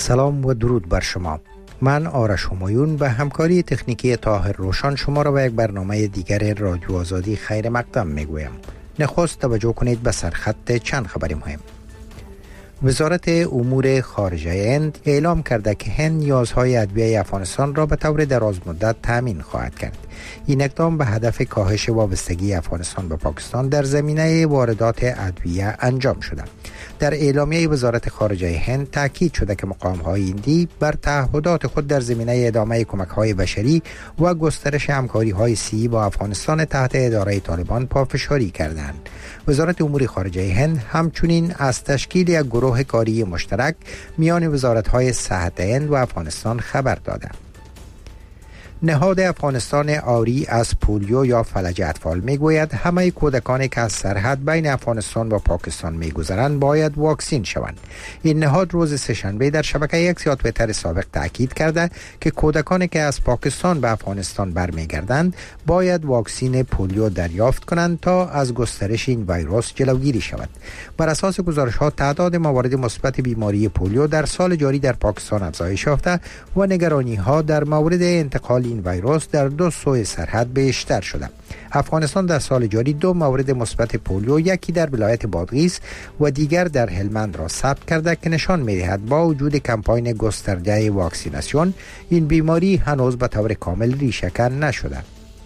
سلام و درود بر شما. من آرش همایون به همکاری تکنیکی طاهر روشن شما را به یک برنامه دیگر رادیو آزادی خیر مقدم میگویم. نخست توجه کنید به سرخط چند خبر مهم. وزارت امور خارجه هند اعلام کرده که هند نیازهای ادویه افغانستان را به طور دراز مدت تامین خواهد کرد. این اقدام به هدف کاهش وابستگی افغانستان به پاکستان در زمینه واردات ادویه انجام شده. در اعلامیه وزارت خارجه هند تاکید شده که مقام‌های هندی بر تعهدات خود در زمینه ادامه کمک‌های بشری و گسترش همکاری‌های سیاسی با افغانستان تحت اداره طالبان پافشاری کردند. وزارت امور خارجه هند همچنین از تشکیل یک گروه کاری مشترک میان وزارت‌های صحت هند و افغانستان خبر داده. نهاد افغانستان آری از پولیو یا فلج اطفال میگوید همه کودکانی که از سرحد بین افغانستان و پاکستان میگذرند باید واکسین شوند. این نهاد روز سه‌شنبه در شبکه یک یا توییتر سابق تاکید کرده که کودکانی که از پاکستان به افغانستان برمیگردند باید واکسین پولیو دریافت کنند تا از گسترش این ویروس جلوگیری شود. بر اساس گزارش‌ها تعداد موارد مثبت بیماری پولیو در سال جاری در پاکستان افزایش یافته و نگرانی‌ها در مورد انتقال این ویروس در دو سوی سرحد بیشتر شده. افغانستان در سال جاری 2 مورد مثبت پولیو، یکی در ولایت بادغیس و دیگر در هلمند را ثبت کرده که نشان می‌دهد با وجود کمپاین گسترده واکسیناسیون این بیماری هنوز به طور کامل ریشه‌کن نشده.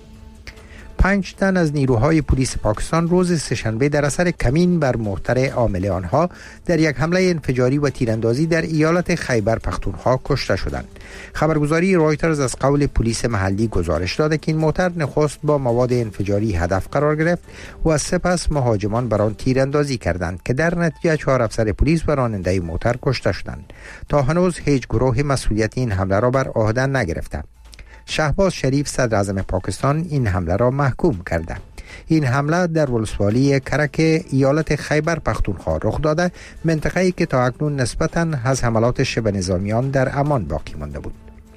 5 تن از نیروهای پلیس پاکستان روز سه‌شنبه در اثر کمین بر محتر عامل آنها در یک حمله انفجاری و تیراندازی در ایالت خیبر پختونخوا کشته شدند. خبرگزاری رایترز از قول پلیس محلی گزارش داده که این محتر نخست با مواد انفجاری هدف قرار گرفت و سپس مهاجمان بر آن تیراندازی کردند که در نتیجه 4 افسر پلیس و راننده محتر کشته شدند. تا هنوز هیچ گروه مسئولیت این حمله را بر عهده نگرفته. شهباز شریف صدر اعظم پاکستان این حمله را محکوم کرده. این حمله در ولسوالی کرک ایالت خیبر پختونخوا رخ داده، منطقه‌ای که تا اکنون نسبتاً از حملات شبه نظامیان در امان باقی مانده بود.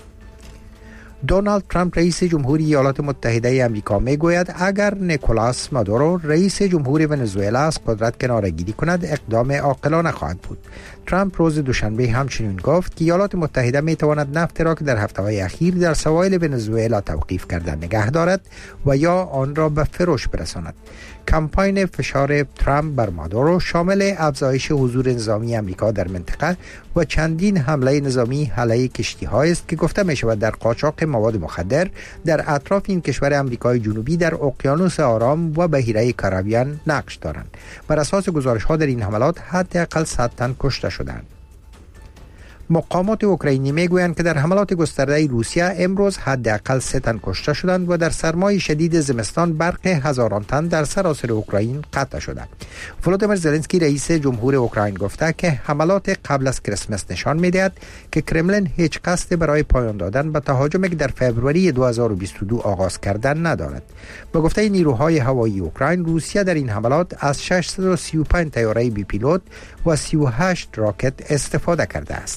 دونالد ترامپ رئیس جمهوری ایالات متحده آمریکا میگوید اگر نیکولاس مادورو رئیس جمهور ونزوئلا از قدرت کناره‌گیری کند اقدام عاقلانه خواهد بود. ترامپ روز دوشنبه همچنین گفت که ایالات متحده میتواند نفت را که در هفته‌های اخیر در سواحل ونزوئلا توقیف کرده نگه دارد و یا آن را به فروش برساند. کمپاین فشار ترامپ بر مادورو شامل افزایش حضور نظامی آمریکا در منطقه و چندین حمله نظامی علیه کشتی‌هایی است که گفته می‌شود در قاچاق مواد مخدر در اطراف این کشور آمریکای جنوبی در اقیانوس آرام و بحیره کارائیبیان نقش دارند. بر اساس گزارش‌ها در این حملات حداقل 100 تن کشته شدند. مقامات اوکراینی میگویند که در حملات گسترده روسیه امروز حداقل 3 تن کشته شدند و در سرمای شدید زمستان برق هزاران تن در سراسر اوکراین قطع شده. ولودیمیر زلنسکی رئیس جمهور اوکراین گفته که حملات قبل از کریسمس نشان میدهد که کرملین هیچ قصد برای پایان دادن به تهاجمی که در فوریه 2022 آغاز کردن ندارد. به گفته نیروهای هوایی اوکراین، روسیه در این حملات از 635 طیاره بی پیلوت و 38 راکت استفاده کرده است.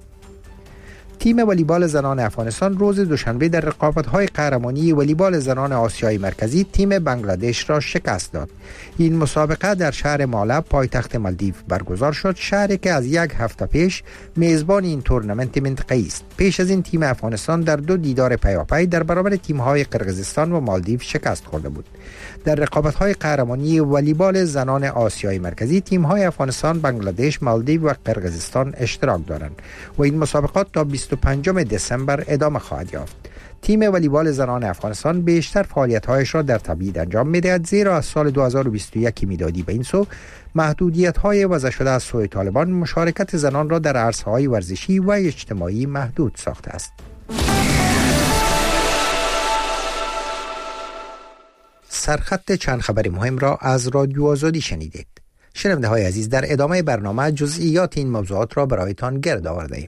تیم والیبال زنان افغانستان روز دوشنبه در رقابت‌های قهرمانی والیبال زنان آسیای مرکزی تیم بنگلادش را شکست داد. این مسابقه در شهر مالب پایتخت مالدیو برگزار شد، شهری که از یک هفته پیش میزبان این تورنمنت منطقه‌ای است. پیش از این تیم افغانستان در 2 دیدار پیاپی در برابر تیم‌های قرقیزستان و مالدیو شکست خورده بود. در رقابت‌های قهرمانی والیبال زنان آسیای مرکزی تیم‌های افغانستان، بنگلادش، مالدیو و قرقیزستان اشتراک دارند و این مسابقات تا 25 دسامبر ادامه خواهد یافت. تیم والیبال زنان افغانستان بیشتر فعالیت‌هایش را در تبعید انجام می‌دهد، زیرا از سال 2021 میلادی به این سو محدودیت‌های وضع شده از سوی طالبان مشارکت زنان را در عرصه‌های ورزشی و اجتماعی محدود ساخته است. سرخط چند خبر مهم را از رادیو آزادی شنیدید. شنونده های عزیز، در ادامه برنامه جزئیات این موضوعات را برایتان گرد آورده‌ایم.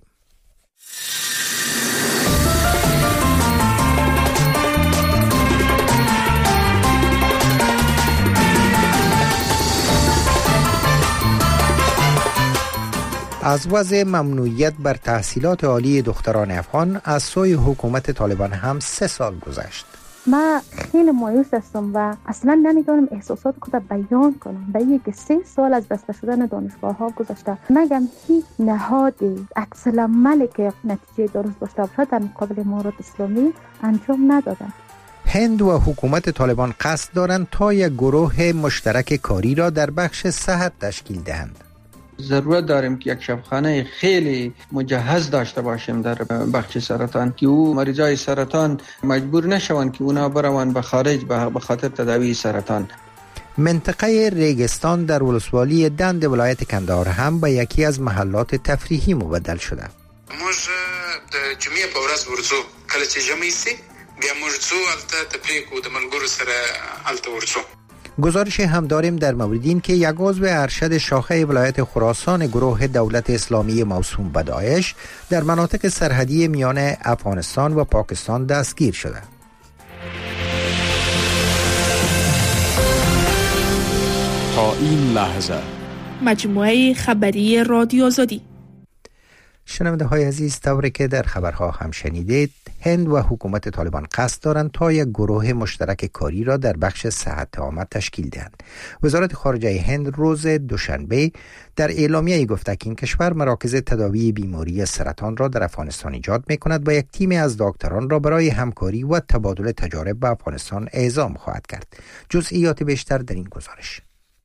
از وضع ممنوعیت بر تحصیلات عالی دختران افغان از سوی حکومت طالبان هم 3 سال گذشت. من خیلی مایوس هستم و اصلا نمیتونم احساسات خود بیان کنم. به اینکه 3 سال از بسته شدن دانشگاه ها گذشته، مگم هیچ نهادی عکس العملی که نتیجه درست داشته باشه در مقابل امارات اسلامی انجام ندادن. هند و حکومت طالبان قصد دارند تا یک گروه مشترک کاری را در بخش صحت تشکیل دهند. ضرورت داریم که یک شفاخانه خیلی مجهز داشته باشیم در بخش سرطان، که او مریضای سرطان مجبور نشوند که اونا بروند به خارج به خاطر تداوی سرطان. منطقه ریگستان در ولسوالی دند ولایت کندهار هم به یکی از محلات تفریحی مبدل شده. موږ د جمعې په ورځ ورځو، کله چې جمعې سي بیا موږ ځو هلته تفریح کوو، د ملګرو سره هلته ورځو. گزارش هم داریم در مورد این که یک عضو ارشد شاخه ولایت خراسان گروه دولت اسلامی موسوم به داعش در مناطق سرحدی میان افغانستان و پاکستان دستگیر شده. تا این لحظه مجموعه خبری رادیو آزادی. شنونده های عزیز، طوری که در خبرها هم شنیدید، هند و حکومت طالبان قصد دارند تا یک گروه مشترک کاری را در بخش صحت عامه تشکیل دهند. وزارت خارجه هند روز دوشنبه در اعلامیه‌ای گفته که این کشور مراکز تداوی بیماری سرطان را در افغانستان ایجاد می‌کند و یک تیم از دکتران را برای همکاری و تبادل تجارب به افغانستان اعزام خواهد کرد. جزئیات بیشتر در این گزارش.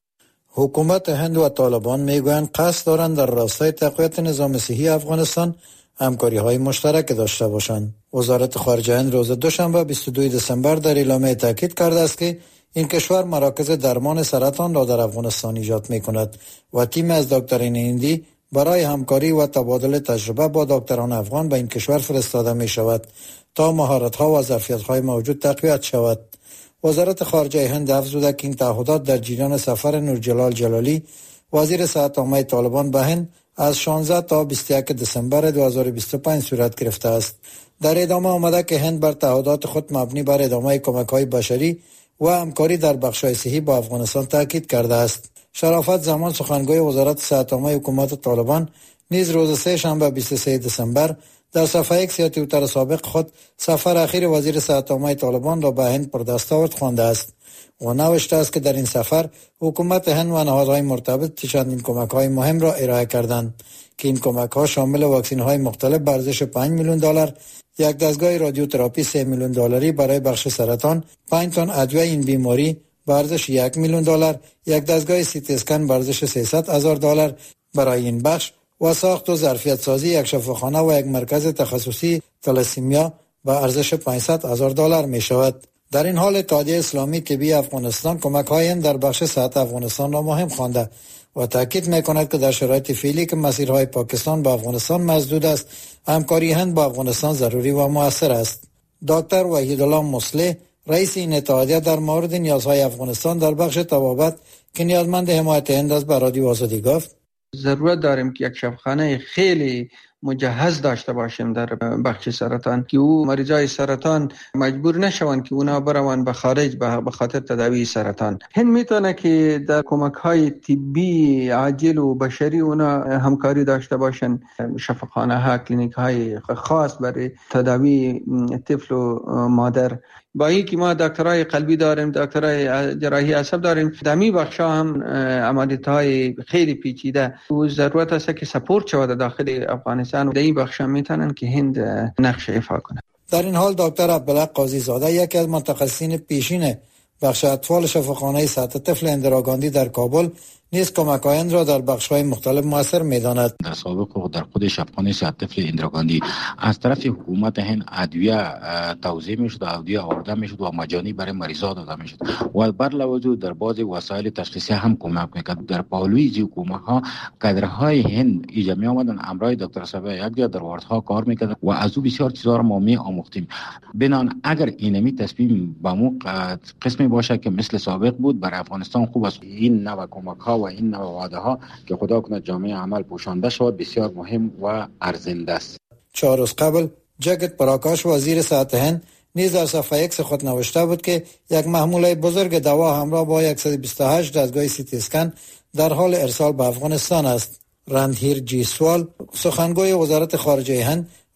حکومت هند و طالبان میگویند قصد دارند در راستای تقویت نظام صحی افغانستان همکاری‌های مشترک داشته باشند. وزارت خارجه هند روز دوشنبه 22 دسامبر در اعلامیه تاکید کرده است که این کشور مراکز درمان سرطان را در افغانستان ایجاد می‌کند و تیم از دکتران هندی برای همکاری و تبادل تجربه با دکتران افغان به این کشور فرستاده می‌شود تا مهارت‌ها و ظرفیت‌های موجود تقویت شود. وزارت خارجه هند افزوده که این تعهدات در جریان سفر نورجلال جلالی وزیر صحت عامه طالبان به هند از 16 تا 21 دسامبر 2025 صورت گرفته است. در ادامه آمده که هند بر تعهدات خود مبنی بر ادامه کمک‌های بشری و همکاری در بخش‌های صحی با افغانستان تاکید کرده است. شرافت زمان سخنگوی وزارت صحت عامه حکومت طالبان نیز روز سه شنبه 23 دسامبر در صفحه اکس یا توییتر سابق خود سفر اخیر وزیر صحت عامه طالبان را به هند پر دستاورد خوانده است و نوشته است که در این سفر حکومت هند و نهادهای مرتبط چندین کمک‌های مهم را ارائه کردند که این کمک‌ها شامل واکسن‌های مختلف به ارزش $5 میلیون، یک دستگاه رادیوتراپی $3 میلیون برای بخش سرطان، 5 تن ادویه این بیماری به ارزش $1 میلیون، یک دستگاه CT اسکن به ارزش $300,000 برای این بخش و ساخت و ظرفیت سازی یک شفاخانه و یک مرکز تخصصی تلاسیمیا به ارزش $500,000 می شود. در این حال اتحادیه اسلامی طبی افغانستان کمک‌های در بخش صحت افغانستان را مهم خوانده و تاکید می‌کند که در شرایط فعلی که مسیرهای پاکستان به افغانستان مسدود است، همکاری هند با افغانستان ضروری و مؤثر است. دکتر وحیدالله مصلح رئیس این اتحادیه در مورد نیازهای افغانستان در بخش طبابت که نیازمند حمایت هند است به رادیو آزادی گفت: ضرورت داریم که یک شفاخانه خیلی مجهز داشته باشیم در بخش سرطان، که او مریضای سرطان مجبور نشوند که اونا بروند به خارج به خاطر تداوی سرطان. هند میتونه که در کمک‌های طبی عاجل و بشری اونا همکاری داشته باشن، شفاخانه ها، کلینیک های خاص برای تداوی طفل و مادر. با اینکه ما دکترای قلبی داریم، دکترای جراحی عصب داریم، دمی بخشا هم عملیات‌های خیلی پیچیده و ضرورت است که سپورت شود داخل افغانستان و در این بخشا میتونن که هند نقش ایفا کنه. در این حال دکتر عبدالله قاضی زاده یکی از متخصصین پیشین بخش اطفال شفاخانه صحت طفل اندراگاندی در کابل نیز کمک‌های را در بخش‌های مختلف مؤثر می‌داند. در سابق و در خود شفاخانه صحت طفل اندراگاندی از طرف حکومت هند ادویه توزیع می‌شد، ادویه آورده می‌شد و مجانی برای مریضان داده می‌شد و بر لوازم در بعض وسایل تشخیصی هم کمک می‌کرد. در پالوی کمک‌ها کادرهای هند ایجا می آمدن، امرای دکتر صاحب یک جا در واردها کار می‌کرد و از او بسیار چیزا را ما می‌آموختیم. بنان اگر اینمی تصمیم به مو قسمی باشه که مثل سابق بود، برای افغانستان خوب است. این نوع کمک‌ها و این نوع وعده‌ها که خدا کنه جامعه عمل پوشانده شود بسیار مهم و ارزنده است. 4 روز قبل جگت پراکاش وزیر صحت هند نیز در صفحه اکس خود نوشته بود که یک محموله بزرگ دوا همراه با 128 دستگاه CT اسکن در حال ارسال به افغانستان است. رندهیر جیسوال سخنگوی وزارت خارجه هند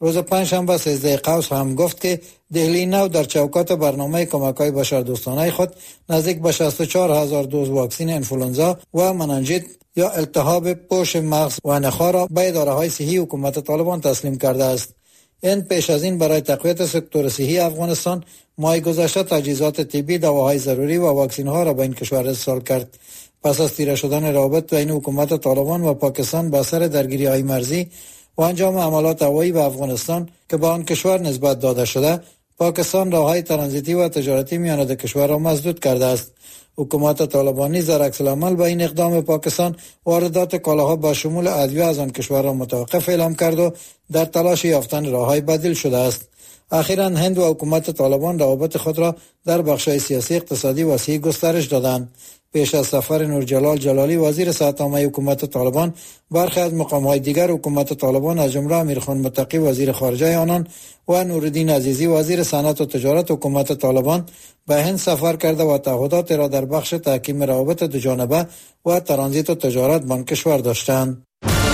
روز پنجشنبه 13 قوس هم گفت که دهلی نو در چوکات برنامه کمک‌های بشردوستانه خود نزدیک به 64,000 دوز واکسن انفلوانزا و مننژیت یا التهاب پوش مغز و نخاع را به اداره‌های صحی حکومت طالبان تسلیم کرده است. این پیش از این برای تقویت سکتور صحی افغانستان ماه گذشته تجهیزات طبی، دواهای ضروری و واکسن‌ها را به این کشور ارسال کرد. پس از تیره شدن روابط بین حکومت طالبان و پاکستان به اثر درگیری‌های مرزی و انجام حملات هوایی به افغانستان که به آن کشور نسبت داده شده، پاکستان راه‌های ترانزیتی و تجارتی میان دو کشور را مسدود کرده است. حکومت طالبانی در عکس العمل به این اقدام پاکستان واردات کالاها با شمول ادویه از آن کشور را متوقف اعلام کرد و در تلاش یافتن راه‌های بدیل شده است. اخیراً هند و حکومت طالبان روابط خود را در بخش‌های سیاسی، اقتصادی و صحی گسترش دادند. پیش از سفر نورجلال جلالی وزیر صحت عامه حکومت طالبان، برخی از مقام‌های دیگر حکومت طالبان از جمله امیرخان متقی وزیر خارجه آنان و نورالدین عزیزی وزیر صنعت و تجارت حکومت طالبان به هند سفر کرده و تعهدات را در بخش تحکیم روابط دوجانبه و ترانزیت و تجارت با آن کشور داشتند.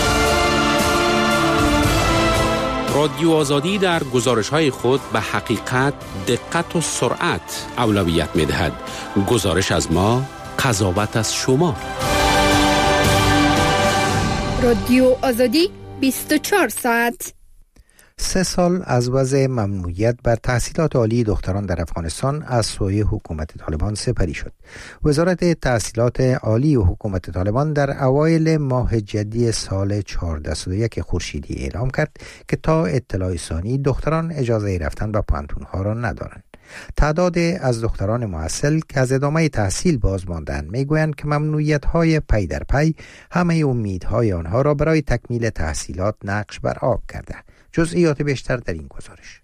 رادیو آزادی در گزارش‌های خود به حقیقت، دقت و سرعت اولویت می‌دهد. گزارش از ما، قضاوت از شما. رادیو آزادی 24 ساعت. 3 سال از وضع ممنوعیت بر تحصیلات عالی دختران در افغانستان از سوی حکومت طالبان سپری شد. وزارت تحصیلات عالی و حکومت طالبان در اوایل ماه جدی سال 1401 خورشیدی اعلام کرد که تا اطلاع ثانی دختران اجازه رفتن به پانتون‌ها را ندارند. تعداد از دختران محصل که از ادامه تحصیل باز ماندند میگویند که ممنوعیت‌های پی در پی همه امیدهای آنها را برای تکمیل تحصیلات نقش بر آب کرده. جزئیات بیشتر در این گزارش.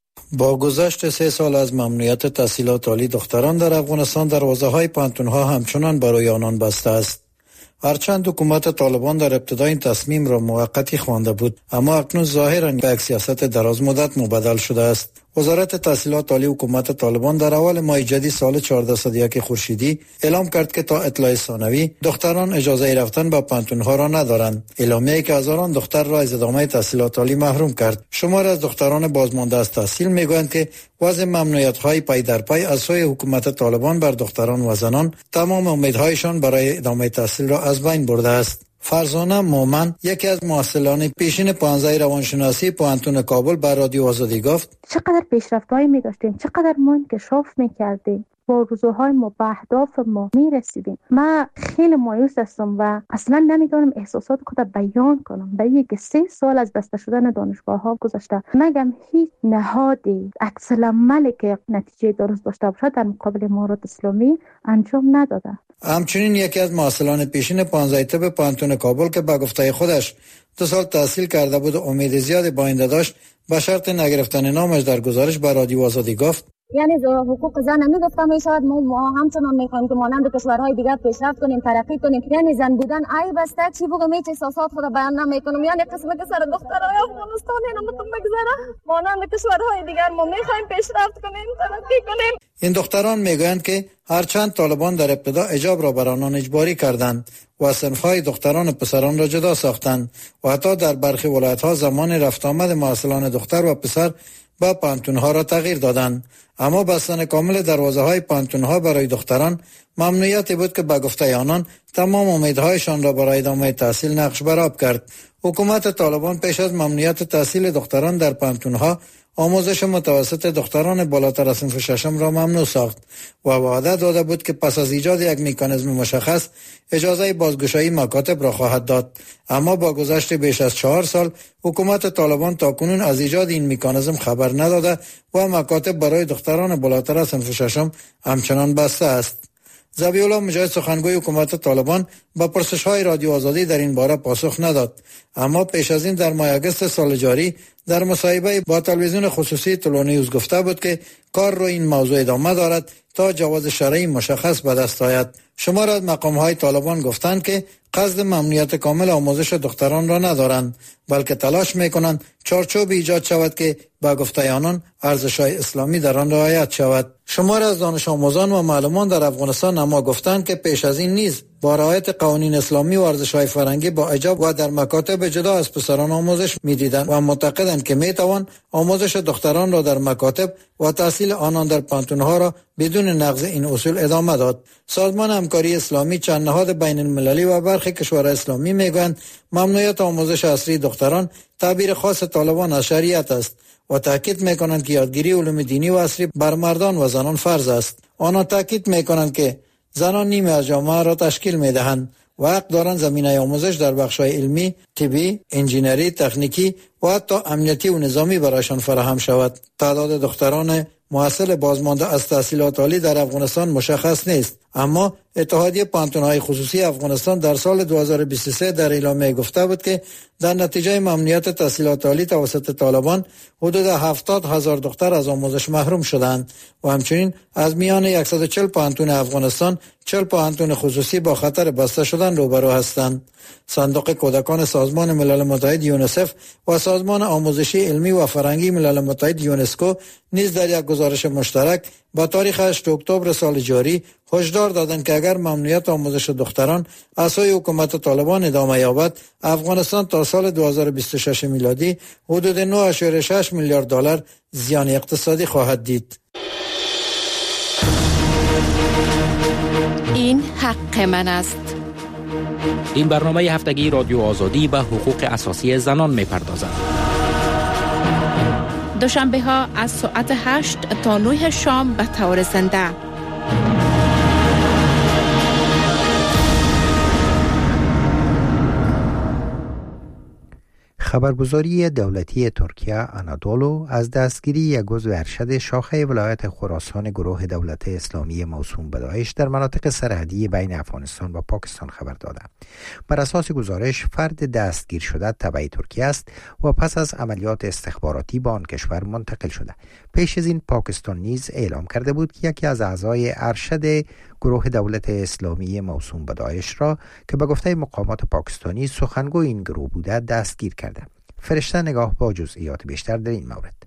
با گذشت 3 سال از ممنوعیت تحصیلات عالی دختران در افغانستان، دروازه‌های پانتون‌ها همچنان برای آنان بسته است. هرچند حکومت طالبان در ابتدا این تصمیم را موقتی خوانده بود، اما اکنون ظاهراً به یک سیاست دراز مدت مبدل شده است. وزارت تحصیلات عالی حکومت طالبان در اول ماه جدی سال 1401 خورشیدی اعلام کرد که تا اطلاع ثانوی دختران اجازه رفتن به پانتون‌ها را ندارند. اعلامیه‌ای که هزاران دختر را از ادامه تحصیلات عالی محروم کرد. شمار از دختران بازمانده از تحصیل میگویند که وضع ممنوعیت‌های پی در پی از سوی حکومت طالبان بر دختران و زنان تمام امیدهایشان برای ادامه تحصیل را از بین برده است. فرزانه مومن، یکی از محصلان پیشین 15 روانشناسی پوهنتون کابل، بر رادیو آزادی گفت: چقدر پیشرفت‌هایی می‌داشتیم، چقدر ما انکشاف می‌کردیم، با آرزوهای ما به اهداف ما می‌رسیدیم. من خیلی مایوس هستم و اصلا نمی‌تونم احساسات خودم بیان کنم. به اینکه 3 سال از بسته شدن دانشگاه‌ها گذشته، مگم هیچ نهادی عکس العملی که نتیجه درست داشته باشه در مقابل امارات اسلامی انجام نداده. همچنین یکی از محصلان پیشین 15 طب پوهنتون کابل که به گفته خودش 2 سال تحصیل کرده بود و امید زیادی با آینده داشت، به شرط نگرفتن نامش در گزارش به رادیو آزادی گفت: یعنی حقوق زن نمیگفتم میشود ما همچنان میخوایم که مانند کشورهای دیگر پیشرفت کنیم، ترقی کنیم. یعنی زن بودن عیب است، چی بگم هیچ احساسات خود بیان نمیکنم. یعنی قسمت سر دخترای افغانستان اینو بگذره، مانند کشورهای دیگر ما میخوایم پیشرفت کنیم، ترقی کنیم. این دختران میگویند که هرچند طالبان در ابتدا حجاب را بر آنان اجباری کردند و صنف‌های دختران و پسران را جدا ساختند و حتی در برخی ولایت‌ها زمان رفت آمد محصلان دختر و پسر با پانتون‌ها را تغییر دادند، اما بستن کامل دروازه‌های پانتون‌ها برای دختران ممنوعیتی بود که به گفته آنان تمام امیدهایشان را برای ادامه تحصیل نقش بر آب کرد. حکومت طالبان پیش از ممنوعیت تحصیل دختران در پانتون‌ها آموزش متوسط دختران بالاتر از صنف 6 را ممنوع ساخت و وعده داده بود که پس از ایجاد یک مکانیزم مشخص اجازه بازگشایی مکاتب را خواهد داد. اما با گذشت بیش از 4 سال حکومت طالبان تاکنون از ایجاد این مکانیزم خبر نداده و مکاتب برای دختران بالاتر از صنف 6 همچنان بسته است. ذبیح الله مجاهد، سخنگوی حکومت طالبان، با پرسش‌های رادیو آزادی در این باره پاسخ نداد، اما پیش از این در ماه اگست سال جاری در مصاحبه با تلویزیون خصوصی طلوع نیوز گفته بود که کار رو این موضوع ادامه دارد تا جواز شرعی مشخص به دست آید. شمار از مقام‌های طالبان گفتند که قصد ممنوعیت کامل آموزش دختران را ندارند، بلکه تلاش می‌کنند چارچوب ایجاد شود که با گفته آنان ارزش‌های اسلامی در آن رعایت شود. شمار از دانش آموزان و معلمان در افغانستان اما گفتند که پیش از این نیز با رعایت قوانین اسلامی و ارزش‌های فرهنگی با حجاب و در مکاتب جدا از پسران آموزش می‌دیدند و معتقدند که می‌توان آموزش دختران را در مکاتب و تحصیل آنان در پانتون‌ها را بدون نقض این اصول ادامه داد. سازمان همکاری اسلامی، چند نهاد بین المللی و برخی کشورهای اسلامی می‌گویند ممنوعیت آموزش عصری دختران تعبیر خاص طالبان از شریعت است و تاکید میکنند که یادگیری علوم دینی و عصری بر مردان و زنان فرض است. آنها تاکید میکنند که زنان نیمه از جامعه را تشکیل میدهند و حق دارند زمینه آموزش در بخش‌های علمی، طبی، انجینری، تکنیکی و حتی امنیتی و نظامی برایشان فراهم شود. تعداد دختران محصل بازمانده از تحصیلات عالی در افغانستان مشخص نیست، اما اتحادیه پانتون‌های خصوصی افغانستان در سال 2023 در اعلامیه گفته بود که در نتیجه ممنوعیت تحصیلات عالی توسط طالبان حدود 70,000 دختر از آموزش محروم شدند و همچنین از میان 140 پانتون افغانستان 40 پانتون خصوصی با خطر بسته شدن روبرو هستند. صندوق کودکان سازمان ملل متحد یونیسف و سازمان آموزشی علمی و فرهنگی ملل متحد یونسکو نیز در یک گزارش مشترک با تاریخ 8 اکتبر سال جاری هشدار دادند که اگر ممنوعیت آموزش دختران از سوی حکومت طالبان ادامه یابد، افغانستان تا سال 2026 میلادی حدود 9.6 میلیارد دلار زیان اقتصادی خواهد دید. این حق من است. این برنامه هفتگی رادیو آزادی به حقوق اساسی زنان می‌پردازد. دوشنبه ها از ساعت 8 تا 9 شام به طور زنده. خبرگزاری دولتی ترکیه آنادولو از دستگیری یک عضو ارشد شاخه ولایت خراسان گروه دولت اسلامی موسوم به داعش در مناطق سرحدی بین افغانستان و پاکستان خبر داده. بر اساس گزارش فرد دستگیر شده تبع ترکیه است و پس از عملیات استخباراتی به آن کشور منتقل شده. پیش از این پاکستان نیز اعلام کرده بود که یکی از اعضای ارشد گروه دولت اسلامی موسوم به داعش را که به گفته مقامات پاکستانی سخنگوی این گروه بوده دستگیر کرده. فرشته نگاه با جزئیات بیشتر در این مورد.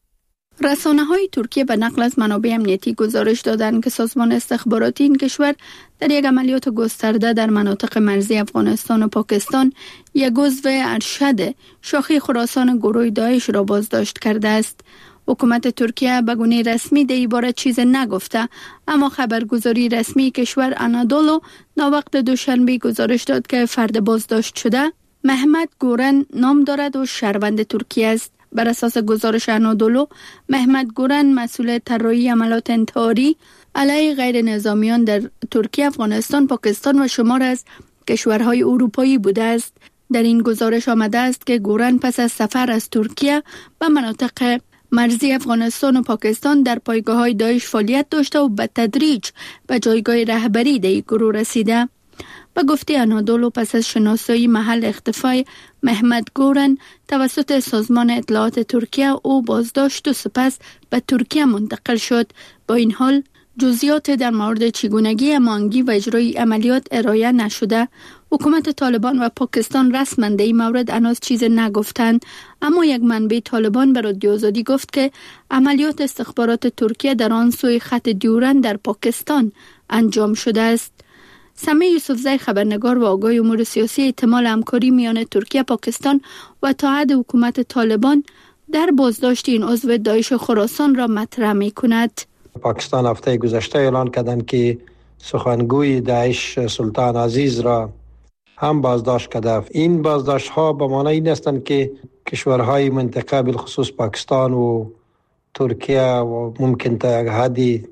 رسانه‌های ترکیه به نقل از منابع امنیتی گزارش دادند که سازمان استخباراتی این کشور در یک عملیات گسترده در مناطق مرزی افغانستان و پاکستان یک عضو ارشد شاخه خراسان گروه داعش را بازداشت کرده است. حکومت ترکیه به گونه رسمی در این باره چیز نگفته، اما خبرگزاری رسمی کشور آنادولو ناوقت دوشنبه گزارش داد که فرد بازداشت شده محمد گورن نام دارد و شهروند ترکیه است. بر اساس گزارش آنادولو، محمد گورن مسئول طراحی عملیات انتحاری علیه غیر نظامیان در ترکیه، افغانستان، پاکستان و شمار از کشورهای اروپایی بوده است. در این گزارش آمده است که گورن پس از سفر از ترکیه به مناطق مرزی افغانستان و پاکستان در پایگاه‌های داعش فعالیت داشته و به تدریج به جایگاه رهبری در گروه رسیده. به گفته آنادولو، پس از شناسایی محل اختفای محمد گورن توسط سازمان اطلاعات ترکیه او بازداشت و سپس به ترکیه منتقل شد. با این حال جزئیات در مورد چگونگی هماهنگی و اجرای عملیات ارائه نشده. حکومت طالبان و پاکستان رسما در این مورد هنوز چیز نگفتند، اما یک منبع طالبان به رادیو آزادی گفت که عملیات استخبارات ترکیه در آن سوی خط دیورند در پاکستان انجام شده است. سمیع یوسفزی، خبرنگار و آگاه امور سیاسی، احتمال همکاری میان ترکیه، پاکستان و اتحاد حکومت طالبان در بازداشت این عضو داعش خراسان را مطرح می‌کند. پاکستان هفته گذشته اعلان کردند که سخنگوی داعش سلطان عزیز را هم بازداشت کرده. این بازداشت ها به معنی این هستند که کشورهای منطقه بالخصوص پاکستان و ترکیه و ممکن تا حدی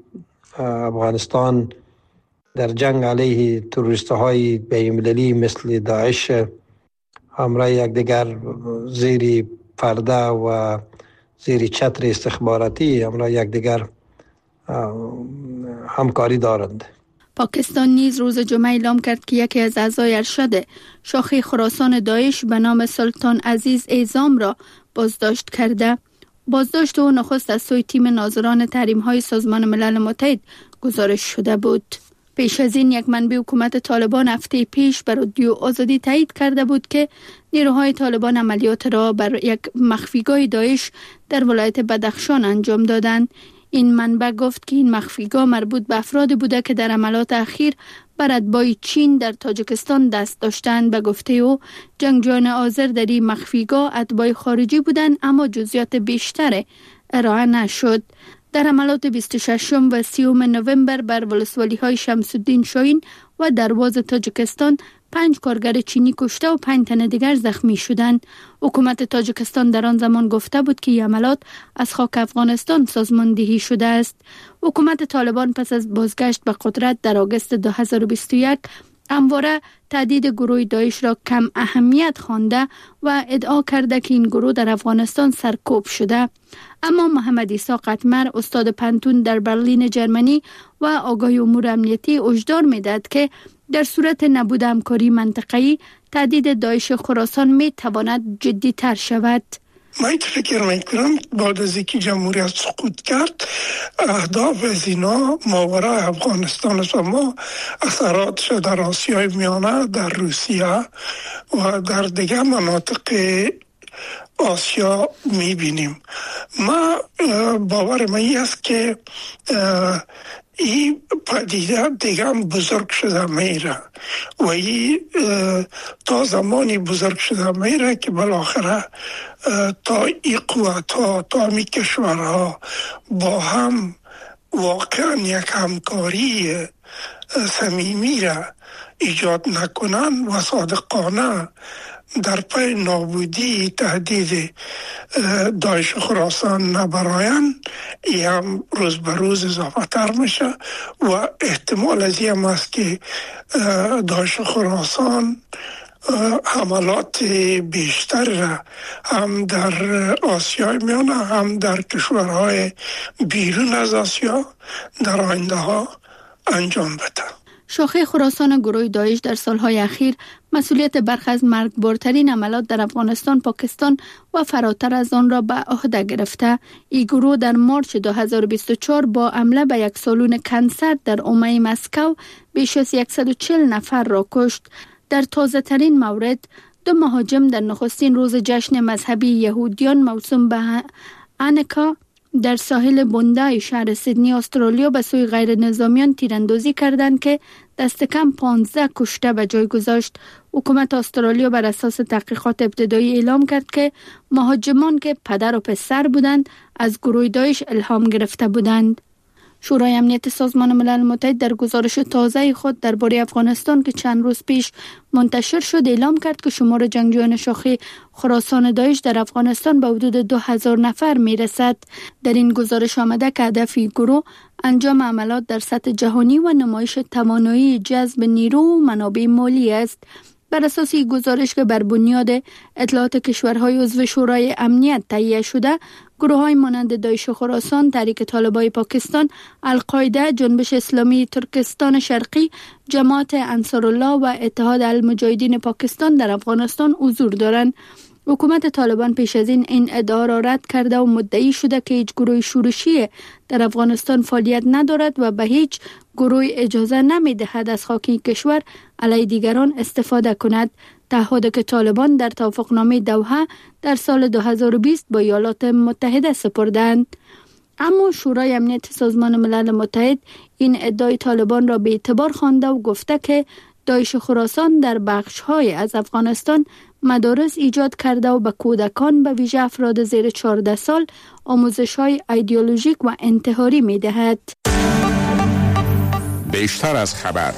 افغانستان در جنگ علیه تروریست های بین‌المللی مثل داعش همراه یکدیگر زیر پرده و زیر چتر استخباراتی همراه یکدیگر همکاری دارند. پاکستان نیز روز جمعه اعلام کرد که یکی از اعضای ارشد شاخه خراسان داعش به نام سلطان عزیز اعظام را بازداشت کرده. بازداشت او نخست از سوی تیم ناظران تحریم‌های سازمان ملل متحد گزارش شده بود. پیش از این یک منبع حکومت طالبان هفته پیش بر رادیو آزادی تایید کرده بود که نیروهای طالبان عملیات را بر یک مخفیگاه داعش در ولایت بدخشان انجام دادند. این منبع گفت که این مخفیگاه مربوط به افراد بوده که در حملات اخیر بر اتباع چین در تاجیکستان دست داشتند. به گفته او جنگجویان آذر در این مخفیگاه اتباع خارجی بودند، اما جزئیات بیشتر ارائه نشد. در حملات 26 و 30 نوامبر بر ولسوالی‌های شمس الدین شاهین و درواز تاجیکستان 5 کارگر چینی کشته و 5 تن دیگر زخمی شدند. حکومت تاجیکستان در آن زمان گفته بود که این حملات از خاک افغانستان سازماندهی شده است. حکومت طالبان پس از بازگشت به قدرت در آگوست 2021 همواره تهدید گروه داعش را کم اهمیت خوانده و ادعا کرده که این گروه در افغانستان سرکوب شده. اما محمد عیسی قطمر، استاد پنتون در برلین جرمنی و آگاه امور امنیتی، هشدار می‌دهد که در صورت نبود همکاری منطقه‌ای تهدید داعش خراسان می‌تواند جدی‌تر شود. من فکر میکنم بعد از اینکه جمهوریت سقوط کرد اهداف از اینا ماورای افغانستان است و ما اثراتش در آسیای میانه، در روسیه و در دیگه مناطق آسیا میبینیم. ما باور من است که این پدیده دیگه هم بزرگ شده میره و این تا زمانی بزرگ شده میره که بالاخره تا این قوت ها، تا این کشورها با هم واقعا یک همکاری صمیمی را ایجاد نکنن و صادقانه در پی نابودی تهدید داعش خراسان نبراین، این هم روز به روز اضافه تر میشه و احتمال از این است که داعش خراسان حملات بیشتر را هم در آسیای میانه هم در کشورهای بیرون از آسیا در آینده ها انجام بده. شاخه خراسان گروه داعش در سالهای اخیر مسئولیت برخی از مرگبارترین حملات در افغانستان، پاکستان و فراتر از آن را به عهده گرفته. این گروه در مارچ 2024 با حمله به یک سالن کنسرت در حومه مسکو بیش از 140 نفر را کشت. در تازه ترین مورد، 2 مهاجم در نخستین روز جشن مذهبی یهودیان موسوم به هانوکا در ساحل بوندای شهر سیدنی استرالیا به سوی غیر نظامیان تیراندازی کردند که دست کم 15 کشته به جای گذاشت. حکومت استرالیا بر اساس تحقیقات ابتدایی اعلام کرد که مهاجمان که پدر و پسر بودند از گروه داعش الهام گرفته بودند. شورای امنیت سازمان ملل متحد در گزارش تازه خود درباره افغانستان که چند روز پیش منتشر شد اعلام کرد که شمار جنگجویان شاخه خراسان داعش در افغانستان به حدود 2000 نفر میرسد. در این گزارش آمده که هدف گروه انجام عملیات در سطح جهانی و نمایش توانایی جذب نیرو و منابع مالی است. بر اساس گزارش که بر بنیاد اطلاعات کشورهای عضو شورای امنیت تهیه شده، گروه‌های مانند داعش خراسان، تحریک طالبان پاکستان، القاعده، جنبش اسلامی ترکستان شرقی، جماعت انصارالله و اتحاد المجاهدین پاکستان در افغانستان حضور دارند. حکومت طالبان پیش از این ادعا را رد کرده و مدعی شده که هیچ گروه شورشی در افغانستان فعالیت ندارد و به هیچ گروه اجازه نمی‌دهد از خاک کشور علیه دیگران استفاده کند. تعهدی که طالبان در توافقنامه دوحه در سال 2020 با ایالات متحده سپردند. اما شورای امنیت سازمان ملل متحد این ادعای طالبان را به اعتبار خوانده و گفته که داعش خراسان در بخش‌های از افغانستان مدارس ایجاد کرده و به کودکان به ویژه افراد زیر 14 سال آموزش‌های ایدئولوژیک و انتحاری می‌دهد. بیشتر از خبر.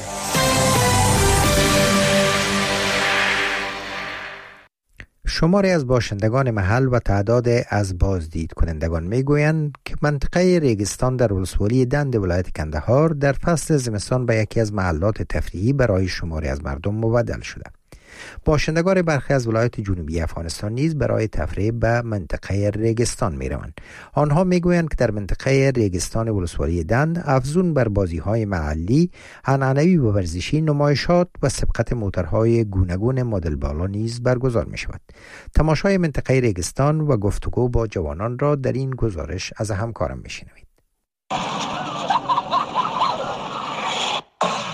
شماری از باشندگان محل و تعداد از بازدید کنندگان میگویند که منطقه ریگستان در ولسوالی دند ولایت کندهار در فصل زمستان به یکی از محلات تفریحی برای شماری از مردم مبدل شده. باشندگان برخی از ولایات جنوبی افغانستان نیز برای تفریح به منطقه ریگستان می روند. آنها می گویند که در منطقه ریگستان ولسوالی دند افزون بر بازی‌های محلی، عنعنوی و ورزشی، نمایشات و سبقت موتورهای گوناگون مدل بالا نیز برگزار می شود. تماشای منطقه ریگستان و گفتگو با جوانان را در این گزارش از همکارم میشنوید.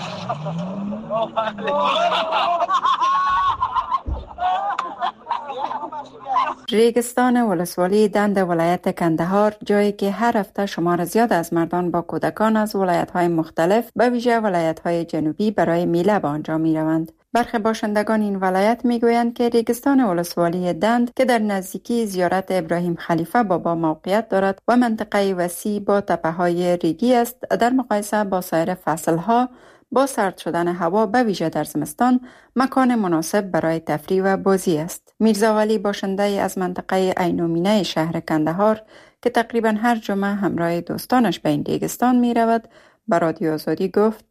ریگستان ولسوالی دند ولایت کندهار جایی که هر هفته شمار زیاد از مردان با کودکان از ولایت‌های مختلف به ویژه ولایت‌های جنوبی برای میله به آنجا می‌روند. برخی باشندگان این ولایت میگویند که ریگستان ولسوالی دند که در نزدیکی زیارت ابراهیم خلیفه بابا موقعیت دارد و منطقه وسیع با تپه‌های ریگی است، در مقایسه با سایر فصل‌ها با سرد شدن هوا به ویژه در زمستان مکان مناسب برای تفریح و بازی است. میرزا ولی باشنده از منطقه عینومینه شهر کندهار که تقریبا هر جمعه همراه دوستانش به این ریگستان می رود به رادیو آزادی گفت: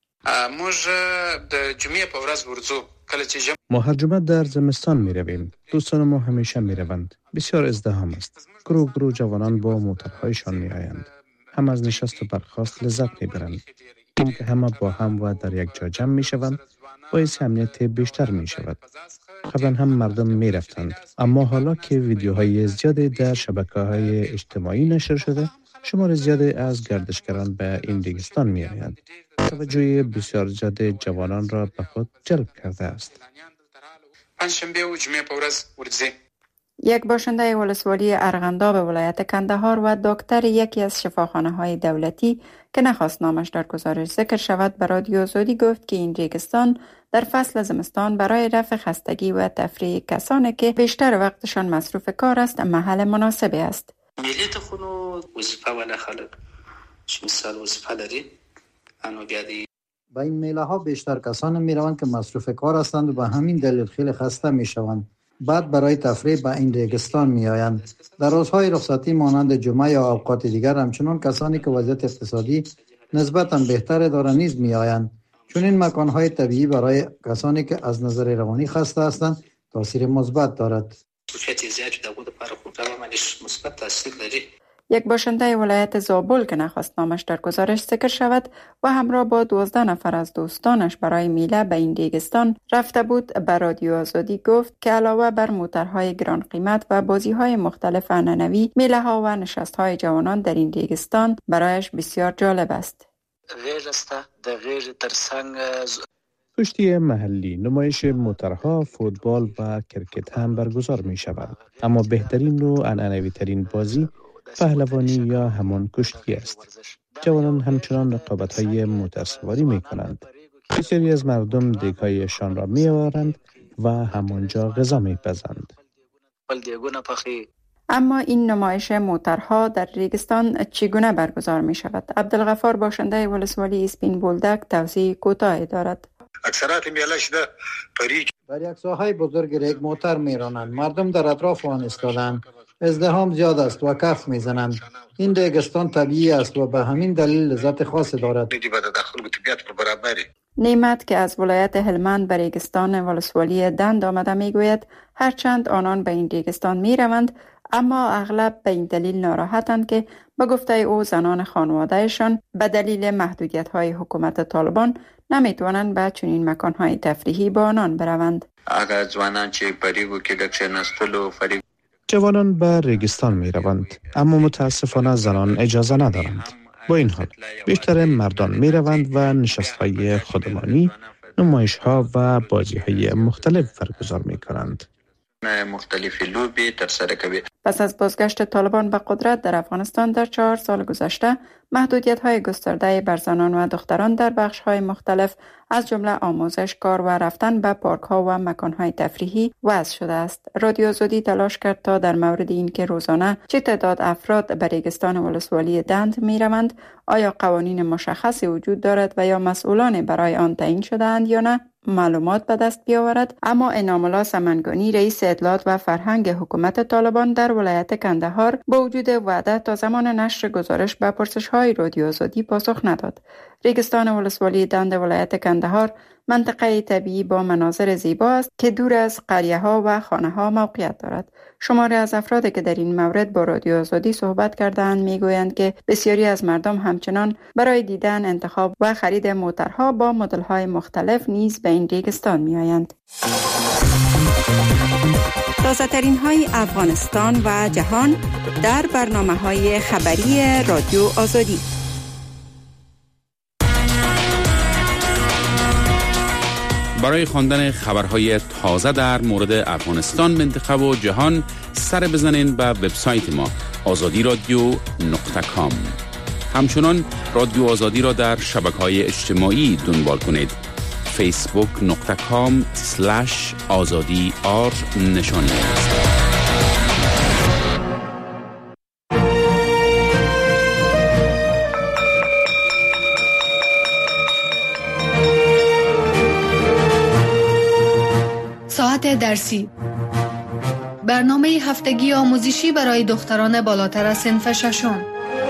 ما هر جمعه در زمستان می رویم. دوستان ما همیشه می روند. بسیار ازدحام است. گروه جوانان با موتورهایشان می آیند. هم از نشست و برخاست لذت می برند. این که همه با هم و در یک جا جمع می شوند باعث امنیت بیشتر می شود. قبلا هم مردم می رفتند، اما حالا که ویدیوهای زیادی در شبکه‌های اجتماعی نشر شده، شمار زیادی از گردشگران به این ریگستان می آیند. توجه بسیار زیاد جوانان را به خود جلب کرده است. یک باشنده ولسوالی ارغنداب ولایت کندهار و دکتر یکی از شفاخانه‌های دولتی که نخواست نامش در گزارش ذکر شود به رادیو آزادی گفت که این ریگستان در فصل زمستان برای رفع خستگی و تفریح کسانی که بیشتر وقتشان مصروف کار است محل مناسبی است. ملیت خونو وظیفه ولا خلق چه مثال وظیفه داری انو بیادی با این میله ها بیشتر کسانی می روند که مصروف کار هستند و به همین دلیل خیلی خسته می شوند. بعد برای تفریح به این ریگستان می آیند. در روزهای رخصتی مانند جمعه یا اوقات دیگر همچنان کسانی که وضعیت اقتصادی نسبتاً بهتر دارند نیز می آیند. چون این مکانهای طبیعی برای کسانی که از نظر روانی خسته هستند تاثیر مثبت دارد. یک باشنده ولایت زابل که نخواست نامش در گزارش ذکر شود و همراه با 12 نفر از دوستانش برای میله به این ریگستان رفته بود به رادیو آزادی گفت که علاوه بر موترهای گران قیمت و بازیهای مختلف عنعنوی، میله ها و نشست های جوانان در این ریگستان برایش بسیار جالب است. کشتی محلی، نمایش موترها، فوتبال و کرکت هم برگزار می شود. اما بهترین و عنعنوی ترین بازی پهلوانی یا همان کشتی است. جوانان همچنان رقابت‌های موترسواری می‌کنند. بسیاری از مردم دیگ‌هایشان را می‌آورند و همانجا غذا می‌پزند. اما این نمایش موترها در ریگستان چگونه برگزار می‌شود؟ عبدالغفار باشنده ولسوالی اسپین بولدک توضیح کوتاهی دارد. اکثرات میلش در یک ساحه بزرگ ریگ موتر می‌رانند. مردم در اطراف آن ایستاده‌اند. ازدحام زیاد است و کف میزنند. این ریگستان طبیعی است و به همین دلیل لذت خاصی دارد. نعمت که از ولایت هلمند به ریگستان ولسوالی دند آمده میگوید هرچند آنان به این ریگستان میروند اما اغلب به این دلیل ناراحتند که به گفته او زنان خانوادهشان به دلیل محدودیت‌های حکومت طالبان نمیتوانند به چنین مکان‌های تفریحی با آنان بروند. اگر جوانان چه پریگو که دکشه نستلو فریگ جوانان به ریگستان می روند، اما متاسفانه زنان اجازه ندارند. با این حال بیشتر مردان می روند و نشست های خودمانی، نمایش ها و بازی های مختلف برگزار می کنند. مختلف لوبی ترسره کوي. پس از بازگشت طالبان به قدرت در افغانستان در 4 سال گذشته، محدودیت‌های گسترده بر زنان و دختران در بخش‌های مختلف از جمله آموزش، کار و رفتن به پارک‌ها و مکان‌های تفریحی وضع شده است. رادیو آزادی تلاش کرد تا در مورد اینکه روزانه چه تعداد افراد به ریگستان ولسوالی دند می‌روند، آیا قوانین مشخصی وجود دارد و یا مسئولان برای آن تعیین شده‌اند یا نه، معلومات به دست بیاورد، اما انعام الله سمنگانی رئیس اطلاعات و فرهنگ حکومت طالبان در ولایت کندهار با وجود وعده تا زمان نشر گزارش به پرسش‌های رادیو آزادی پاسخ نداد. ریگستان ولسوالی دند ولایت کندهار منطقه طبیعی با مناظر زیبا است که دور از قریه‌ها و خانه‌ها موقعیت دارد. شماری از افرادی که در این مورد با رادیو آزادی صحبت کردند میگویند که بسیاری از مردم همچنان برای دیدن، انتخاب و خرید موترها با مدل‌های مختلف نیز به این ریگستان می‌آیند. تازه‌ترین های افغانستان و جهان در برنامه‌های خبری رادیو آزادی. برای خواندن خبرهای تازه در مورد افغانستان، منطقه و جهان سر بزنین به وبسایت ما azadiradio.com. همچنان رادیو آزادی را در شبکه‌های اجتماعی دنبال کنید. facebook.com/azadi_r نشانی است. ساعت درسی، برنامه هفتگی آموزشی برای دختران بالاتر از صنف ششم.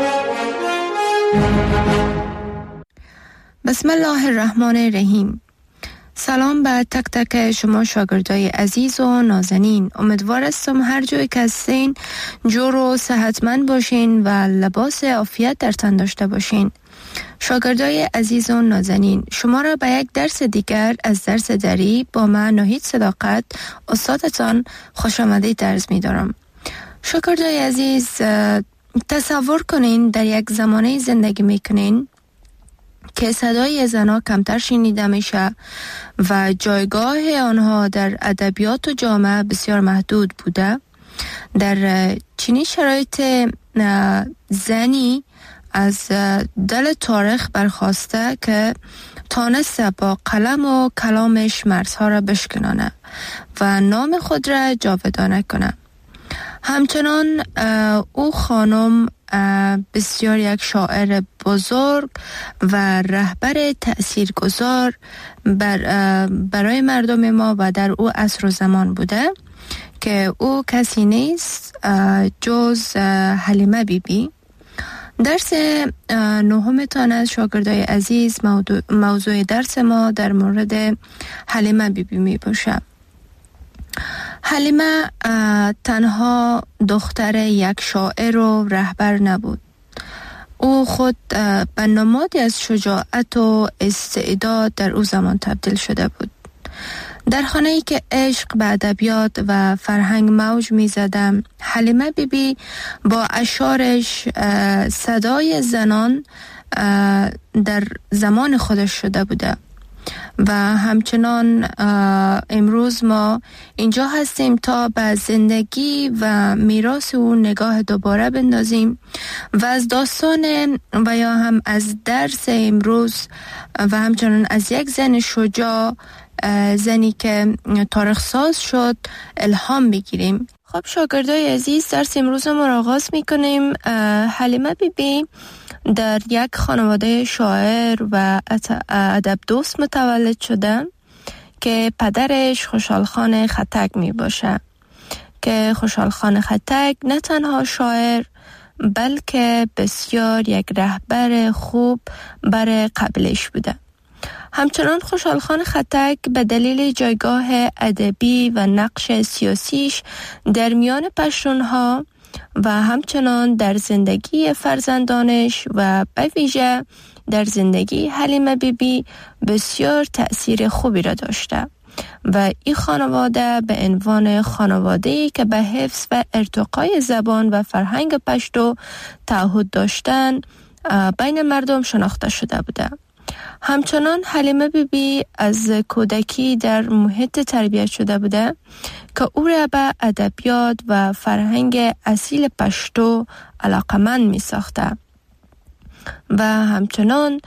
بسم الله الرحمن الرحیم. سلام به تک تک شما شاگردای عزیز و نازنین. امیدوارم هر جایی که هستین جور و صحتمند باشین و لباس عافیت در تن داشته باشین. شاگردای عزیز و نازنین، شما را به یک درس دیگر از درس دری با من ناهید صداقت استادتان خوش آمدید عرض می دارم. شاگردای عزیز، تصور کنین در یک زمانه زندگی می کنین که صدای زنها کمتر شنیده میشه و جایگاه آنها در ادبیات و جامعه بسیار محدود بوده. در چنین شرایط زنی از دل تاریخ برخواسته که تانسته با قلم و کلامش مرزها را بشکنانه و نام خود را جاودانه کنه. همچنان او خانم بسیار یک شاعر بزرگ و رهبر تأثیرگذار برای مردم ما و در او عصر و زمان بوده که او کسی نیست جز حلیمه بیبی. درس نهمتان از شاگردای عزیز، موضوع درس ما در مورد حلیمه بیبی می باشه. حلیمه تنها دختر یک شاعر و رهبر نبود. او خود به نمادی از شجاعت و استعداد در او زمان تبدیل شده بود. در خانه‌ای که عشق به ادبیات و فرهنگ موج می‌زد، حلیمه بیبی با اشعارش صدای زنان در زمان خودش شده بوده و همچنان امروز ما اینجا هستیم تا به زندگی و میراث او نگاه دوباره بندازیم و از داستان و یا هم از درس امروز و همچنان از یک زن شجاع، زنی که تاریخ ساز شد، الهام بگیریم. خب شاگردای عزیز، درس امروز ما را آغاز میکنیم. حلیمه بیبی در یک خانواده شاعر و ادب دوست متولد شده که پدرش خوشحال خان خټک می باشه که خوشحال خان خټک نه تنها شاعر بلکه بسیار یک رهبر خوب برای قبیلش بوده. همچنان خوشحال خان خټک به دلیل جایگاه ادبی و نقش سیاسیش در میان پشتونها و همچنان در زندگی فرزندانش و به ویژه در زندگی حلیمه بیبی بسیار تأثیر خوبی را داشته و این خانواده به عنوان خانواده‌ای که به حفظ و ارتقای زبان و فرهنگ پشتو تعهد داشتن بین مردم شناخته شده بوده. همچنان حلیمه بیبی از کودکی در محیط تربیت شده بوده که او را به ادبیات و فرهنگ اصیل پشتو علاقمند می ساخته و همچنان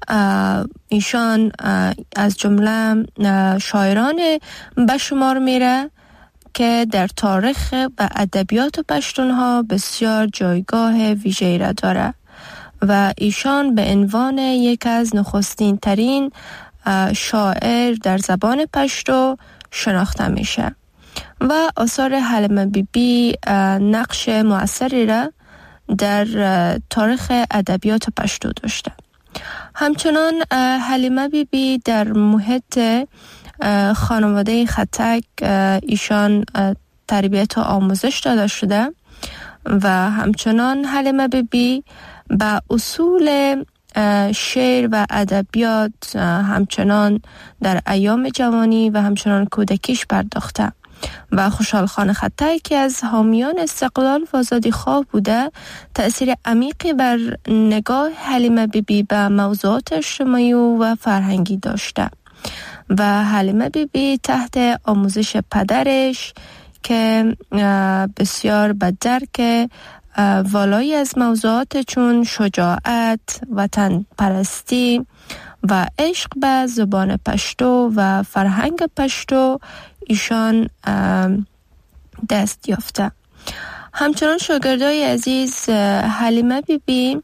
ایشان از جمله شاعران به شمار میره که در تاریخ و ادبیات پشتونها بسیار جایگاه ویژه‌ای را داره و ایشان به عنوان یک از نخستین ترین شاعر در زبان پشتو شناخته میشه و آثار حلیمه بیبی نقش مؤثری را در تاریخ ادبیات پشتو داشته. همچنان حلیمه بیبی در محیط خانواده خټک ایشان تربیت و آموزش داده شده و همچنان حلیمه بیبی با اصول شعر و ادبیات همچنان در ایام جوانی و همچنان کودکیش پرداخته و خوشحال خان خټک که از حامیان استقلال و آزادی خواه بوده تأثیر عمیقی بر نگاه حلیمه بیبی به موضوعات اجتماعی و فرهنگی داشته و حلیمه بیبی تحت آموزش پدرش که بسیار به درک والایی از موضوعات چون شجاعت، وطن پرستی و عشق به زبان پشتو و فرهنگ پشتو ایشان دست یافته. همچنان شاگردای عزیز حلیمه بیبی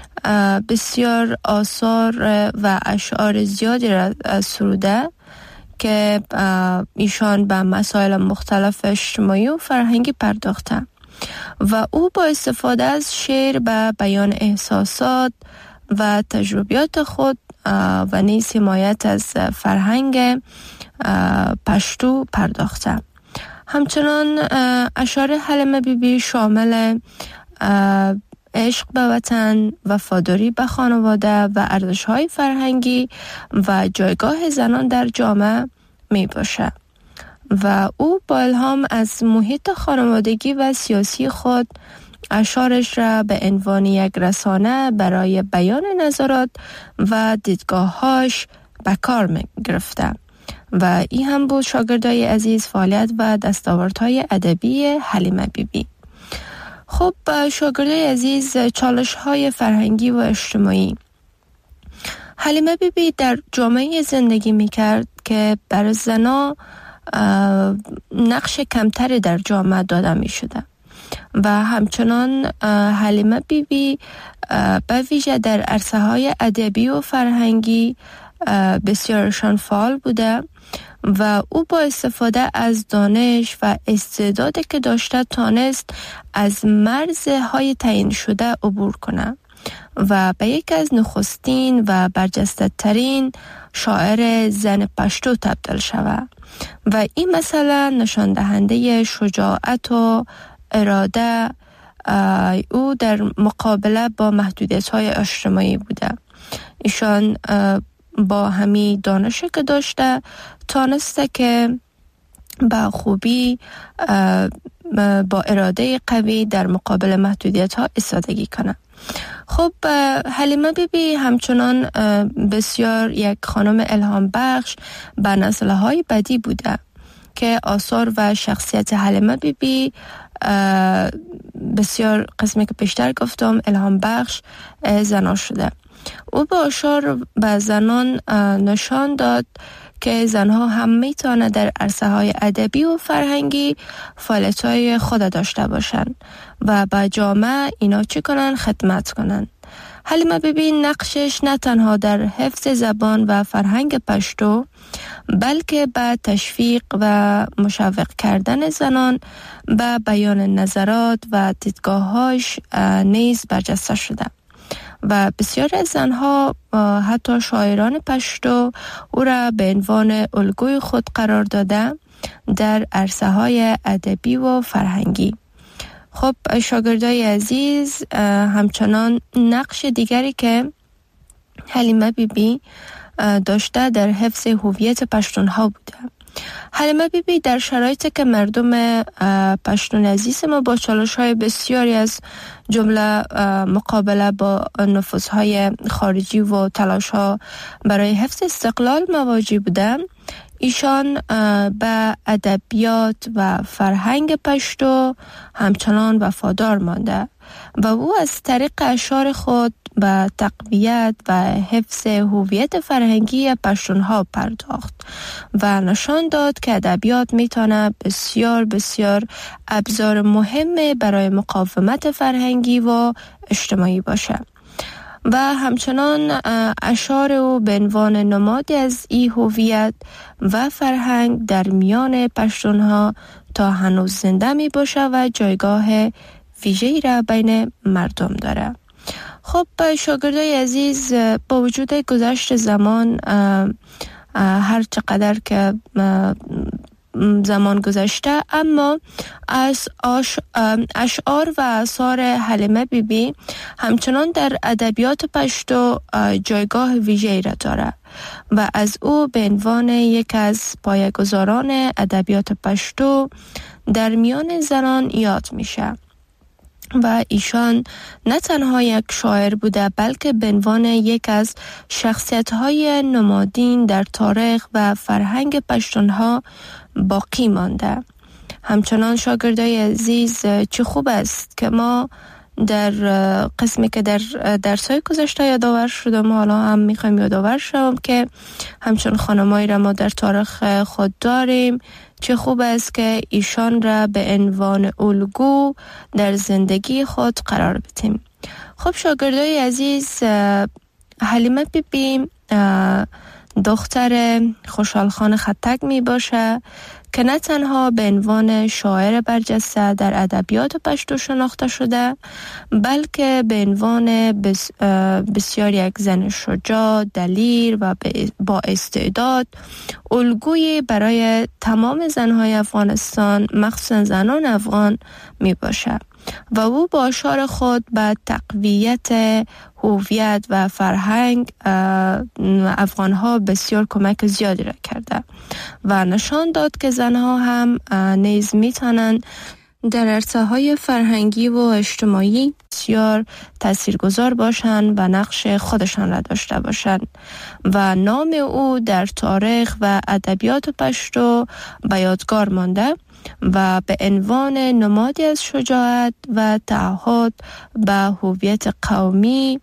بسیار آثار و اشعار زیادی را سروده که ایشان به مسائل مختلف اجتماعی و فرهنگی پرداخته و او با استفاده از شعر به بیان احساسات و تجربیات خود و نیز حمایت از فرهنگ پشتو پرداخته. همچنان اشعار حلیمه بیبی شامل عشق به وطن، وفاداری به خانواده و ارزش‌های فرهنگی و جایگاه زنان در جامعه می باشه و او با الهام از محیط خانوادگی و سیاسی خود اشعارش را به عنوان یک رسانه برای بیان نظرات و دیدگاه‌هاش به کار می گرفته و این هم بود شاگردای عزیز فعالیت و دستاوردهای ادبی حلیمه بیبی. خب شاگردای عزیز چالش‌های فرهنگی و اجتماعی. حلیمه بیبی در جامعه زندگی می‌کرد که بر زنان نقش کمتری در جامعه داده می‌شده و همچنان حلیمه بیبی به ویژه در عرصه‌های ادبی و فرهنگی بسیارشان فعال بوده و او با استفاده از دانش و استعدادی که داشته تانست از مرزهای تعیین شده عبور کنه و به یکی از نخستین و برجسته ترین شاعر زن پشتو تبدیل شود و این مسئله نشان دهنده شجاعت و اراده او در مقابله با محدودیت‌های اجتماعی بوده. ایشان با همین دانشی که داشته تانسته که با خوبی با اراده قوی در مقابل محدودیت ها ایستادگی کنه. خب حلیمه بیبی همچنان بسیار یک خانم الهام بخش به نسل‌های بعدی بوده که آثار و شخصیت حلیمه بیبی بسیار قسمی که پیشتر گفتم الهام بخش زنان شده. او با اشعار به زنان نشان داد که زنها هم میتونه در عرصه‌های ادبی و فرهنگی فعالیت‌های خود داشته باشند و به جامعه اینا چی کنن؟ خدمت کنن. حلیمه بیبی نقشش نه تنها در حفظ زبان و فرهنگ پشتو بلکه به تشویق و مشوق کردن زنان به بیان نظرات و دیدگاه‌هاش نیز برجسته شده و بسیار از زنها حتی شاعران پشتو او را به عنوان الگوی خود قرار داده در عرصه‌های ادبی و فرهنگی. خب شاگردای عزیز همچنان نقش دیگری که حلیمه بیبی داشته در حفظ هویت پشتونها بوده. حلیمه بیبی در شرایطی که مردم پشتون عزیز ما با چالش‌های بسیاری از جمله مقابله با نفوذهای خارجی و تلاش‌ها برای حفظ استقلال مواجه بودند، ایشان به ادبیات و فرهنگ پشتو همچنان وفادار مانده و او از طریق اشعار خود به تقویت و حفظ هویت فرهنگی پشتونها پرداخت و نشان داد که ادبیات میتونه بسیار بسیار ابزار مهم برای مقاومت فرهنگی و اجتماعی باشه و همچنان اشعار او به عنوان نمادی از این هویت و فرهنگ در میان پشتونها تا هنوز زنده می باشه و جایگاه ویژه‌ای را بین مردم داره. خب شاگردای عزیز با وجود گذشت زمان هر چقدر که زمان گذشته اما از اشعار و آثار حلیمه بیبی همچنان در ادبیات پشتو جایگاه ویژه‌ای را داره و از او به عنوان یک از پایه‌گذاران ادبیات پشتو در میان زنان یاد میشه و ایشان نه تنها یک شاعر بوده بلکه به عنوان یک از شخصیت‌های نمادین در تاریخ و فرهنگ پشتونها باقی مانده. همچنان شاگردای عزیز، چه خوب است که ما در قسمی که در درس‌های گذشته یادآور شدم، حالا هم میخوایم یادآور شوم که همچون خانمایی را ما در تاریخ خود داریم. چه خوب است که ایشان را به عنوان الگو در زندگی خود قرار بدیم. خب شاگردای عزیز، حلیمه بیبی دختر خوشحال خان خطک می باشه که نه تنها به عنوان شاعر برجسته در ادبیات پشتو شناخته شده، بلکه به عنوان بسیار یک زن شجاع، دلیر و با استعداد، الگویی برای تمام زنهای افغانستان، مخصوصا زنان افغان می باشه و او با اشعار خود به تقویت هویت و فرهنگ افغانها بسیار کمک زیادی را کرده و نشان داد که زنها هم نیز میتونند در عرصه‌های فرهنگی و اجتماعی بسیار تاثیرگذار باشند و نقش خودشان را داشته باشند و نام او در تاریخ و ادبیات پشتو به یادگار مانده و به عنوان نمادی از شجاعت و تعهد به هویت قومی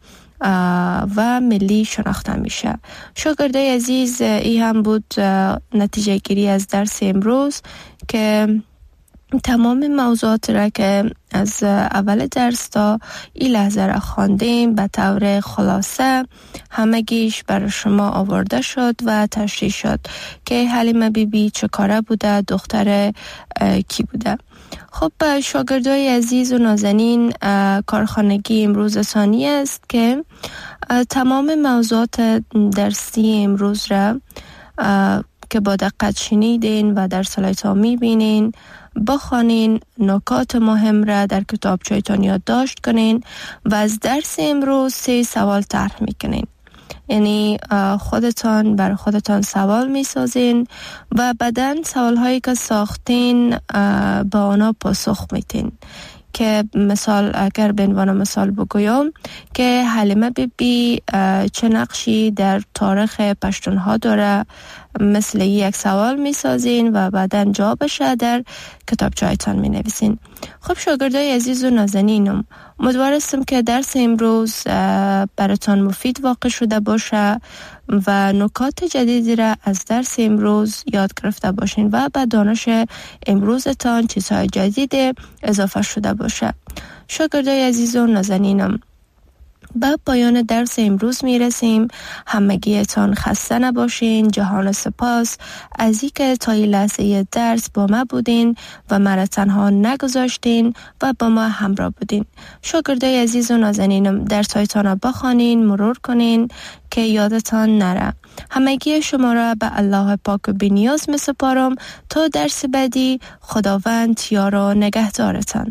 و ملی شناخته میشه. شاگردای عزیز، این هم بود نتیجه گیری از درس امروز که تمام موضوعات را که از اول درس تا این لحظه را خواندیم به طور خلاصه همگیش برای شما آورده شد و تشریح شد که حلیمه بیبی چه کاره بوده، دختر کی بوده. خب شاگردای عزیز و نازنین، کارخانگی امروز ثانی است که تمام موضوعات درسی امروز را که با دقت شنیدین و در سلایت‌ها می‌بینین بخوانین، نکات مهم را در کتابچه‌تان یادداشت کنین و از درس امروز 3 سوال طرح میکنین. یعنی خودتان بر خودتان سوال میسازین و بعداً سوال‌هایی که ساختین با آنها پاسخ میتین. که مثال اگر به عنوان مثال بگویم که حلیمه بیبی چه نقشی در تاریخ پشتونها داره، مثل یک سوال می-سازین و بعداً جوابش در کتابچه‌تان می-نویسین. خب شاگردای عزیز و نازنینم، امیدوارم که درس امروز براتان مفید واقع شده باشه و نکات جدیدی را از درس امروز یاد گرفته باشین و به دانش امروزتان چیزهای جدید اضافه شده باشه. شاگردای عزیز و نازنینم، به پایان درس امروز میرسیم. همگیتان خسته نباشین. جهان سپاس از اینکه تا این لحظه درس با ما بودین و مرا تنها نگذاشتین و با ما همراه بودین. شاگردای عزیز و نازنینم، درس‌هایتان را بخوانین، مرور کنین که یادتان نره. همگی شما را به الله پاک و بی‌نیاز می‌سپارم تا درس بعدی. خداوند یار و نگهدارتان.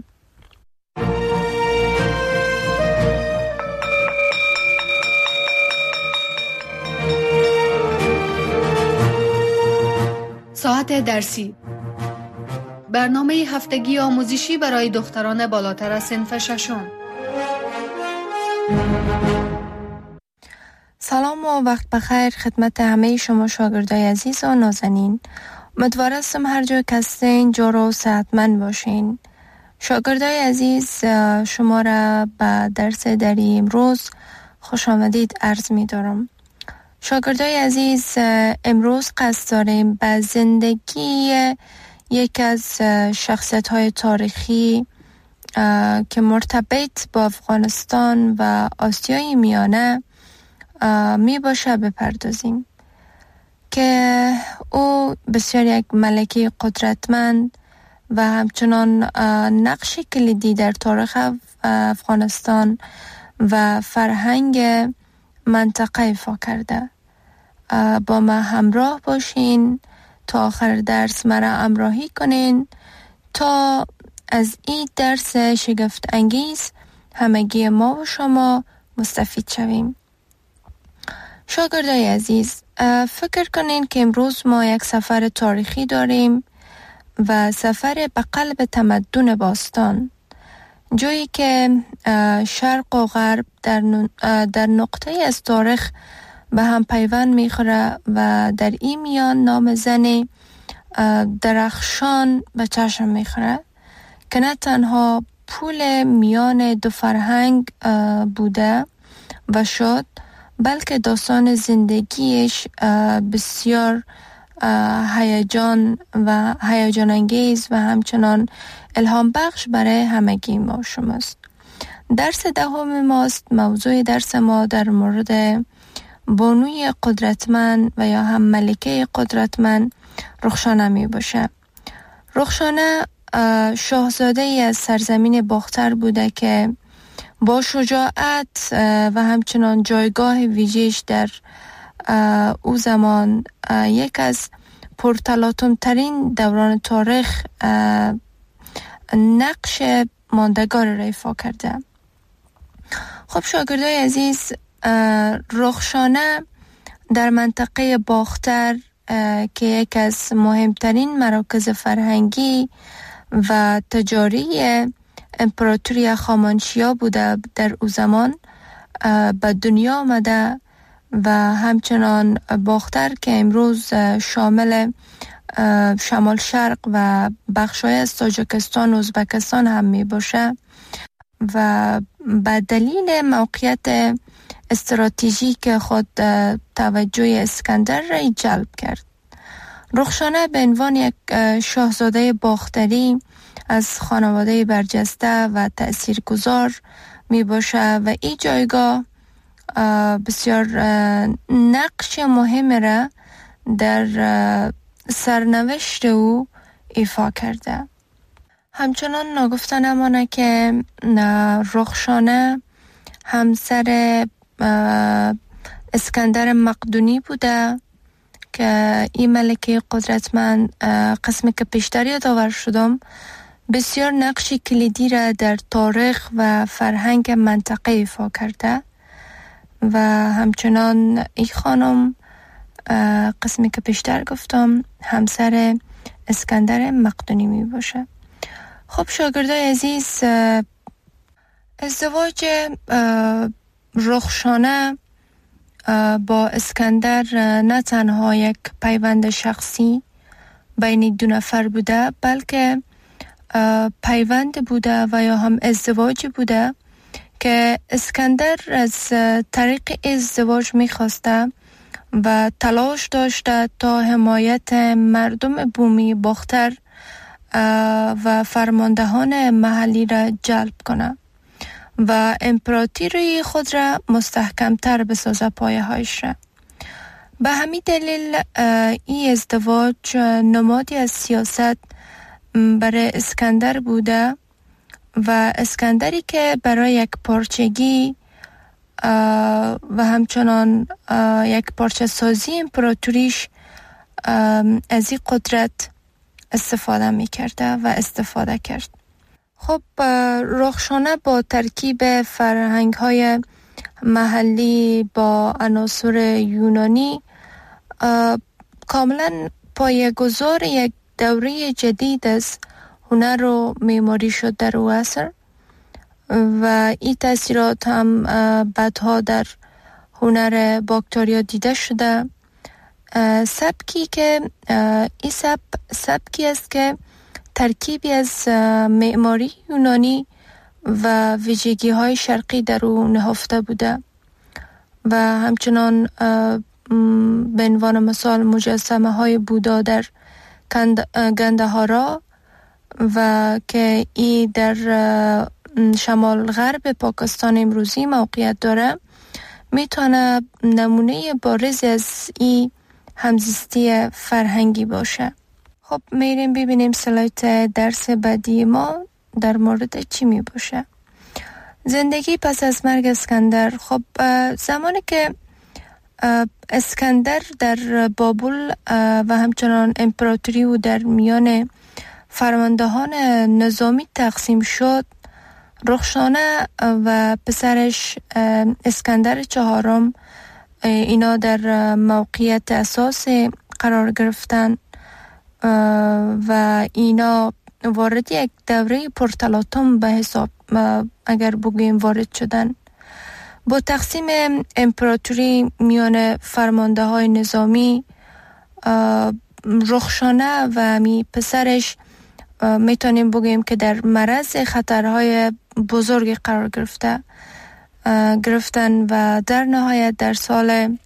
ساعت درسی، برنامه هفتگی آموزشی برای دختران بالاتر از صنف ششم. سلام و وقت بخیر خدمت همه شما شاگردای عزیز و نازنین. امیدوارم هر جا که هستین جور و صحتمند باشین. شاگردای عزیز، شما را به درس دری امروز خوش آمدید عرض می دارم. شاگردای عزیز، امروز قصد داریم به زندگی یک از شخصیت‌های تاریخی که مرتبط با افغانستان و آسیای میانه می باشه بپردازیم که او بسیار یک ملکه قدرتمند و همچنان نقش کلیدی در تاریخ افغانستان و فرهنگ منطقه ایفا کرده. با ما همراه باشین تا آخر درس مرا همراهی کنین تا از این درس شگفت انگیز همگی ما و شما مستفید شویم. شاگردای عزیز، فکر کنین که امروز ما یک سفر تاریخی داریم و سفر به قلب تمدن باستان. جایی که شرق و غرب در نقطه از تاریخ به هم پیوند میخوره و در این میان نام زن درخشان به چشم میخوره که نه تنها پول میان دو فرهنگ بوده و شد، بلکه داستان زندگیش بسیار هیجان انگیز و همچنان الهام بخش برای همگی ما شماست. درس دهم ماست. موضوع درس ما در مورد بانوی قدرتمند و یا هم ملکه قدرتمند رخشانه می باشه. رخشانه شاهزاده ای از سرزمین باختر بوده که با شجاعت و همچنان جایگاه ویژه‌اش در او زمان یک از پرتلاطم ترین دوران تاریخ نقش ماندگار را ایفا کرده. خب شاگردای عزیز، رخشانه در منطقه باختر که یک از مهمترین مراکز فرهنگی و تجاری امپراتوری هخامنشیا بوده در او زمان به دنیا آمده و همچنان باختر که امروز شامل شمال شرق و بخشای از تاجیکستان و ازبکستان هم می باشه و به دلیل موقعیت استراتژیک خود توجه اسکندر را جلب کرد. رخشانه به عنوان یک شاهزاده باختری از خانواده برجسته و تأثیرگذار می باشه و این جایگاه بسیار نقش مهم را در سرنوشت او ایفا کرده. همچنان ناگفته نمانه که رخشانه همسر اسکندر مقدونی بوده که این ملکه قدرتمند، قسمی که پیشتر یادآور شدم، بسیار نقش کلیدی را در تاریخ و فرهنگ منطقه ایفا کرده و همچنان این خانم قسمی که پیشتر گفتم همسر اسکندر مقدونی می باشه. خب شاگردای عزیز، ازدواج رخشانه با اسکندر نه تنها یک پیوند شخصی بین دو نفر بوده، بلکه پیوند بوده و یا هم ازدواج بوده که اسکندر از طریق ازدواج می‌خواسته و تلاش داشته تا حمایت مردم بومی باختر و فرماندهان محلی را جلب کنه و امپراتوری خود را مستحکمتر بسازه پایه‌هایش را. به همین دلیل این ازدواج نمادی از سیاست برای اسکندر بوده و اسکندری که برای یک پارچگی و همچنان یک پارچه سازی امپراتوریش از این قدرت استفاده می کرده و استفاده کرد. خب رخشانه با ترکیب فرهنگ های محلی با عناصر یونانی کاملا پایه‌گذار یک دوره جدید از هنر و معماری شد در او عصر و این تاثیرات هم بعدها در هنر باکتریا دیده شده. سبکی که این سبکی است که ترکیبی از معماری یونانی و ویژگی های شرقی در او نهفته بوده و همچنان به عنوان مثال مجسمه های بودا در گندهارا و که ای در شمال غرب پاکستان امروزی موقعیت داره میتونه نمونه بارز از این همزیستی فرهنگی باشه. خب میریم ببینیم سلایت درس بعدی ما در مورد چی می باشه. زندگی پس از مرگ اسکندر. خب زمانی که اسکندر در بابل و همچنان امپراتوری و در میان فرماندهان نظامی تقسیم شد، رخشانه و پسرش اسکندر چهارم اینا در موقعیت اساسی قرار گرفتن و اینا وارد یک دوره پرتلاطم به حساب اگر بگوییم وارد شدن. با تقسیم امپراتوری میان فرمانده های نظامی، رخشانه و پسرش میتونیم بگوییم که در معرض خطرهای بزرگی قرار گرفتن و در نهایت در سال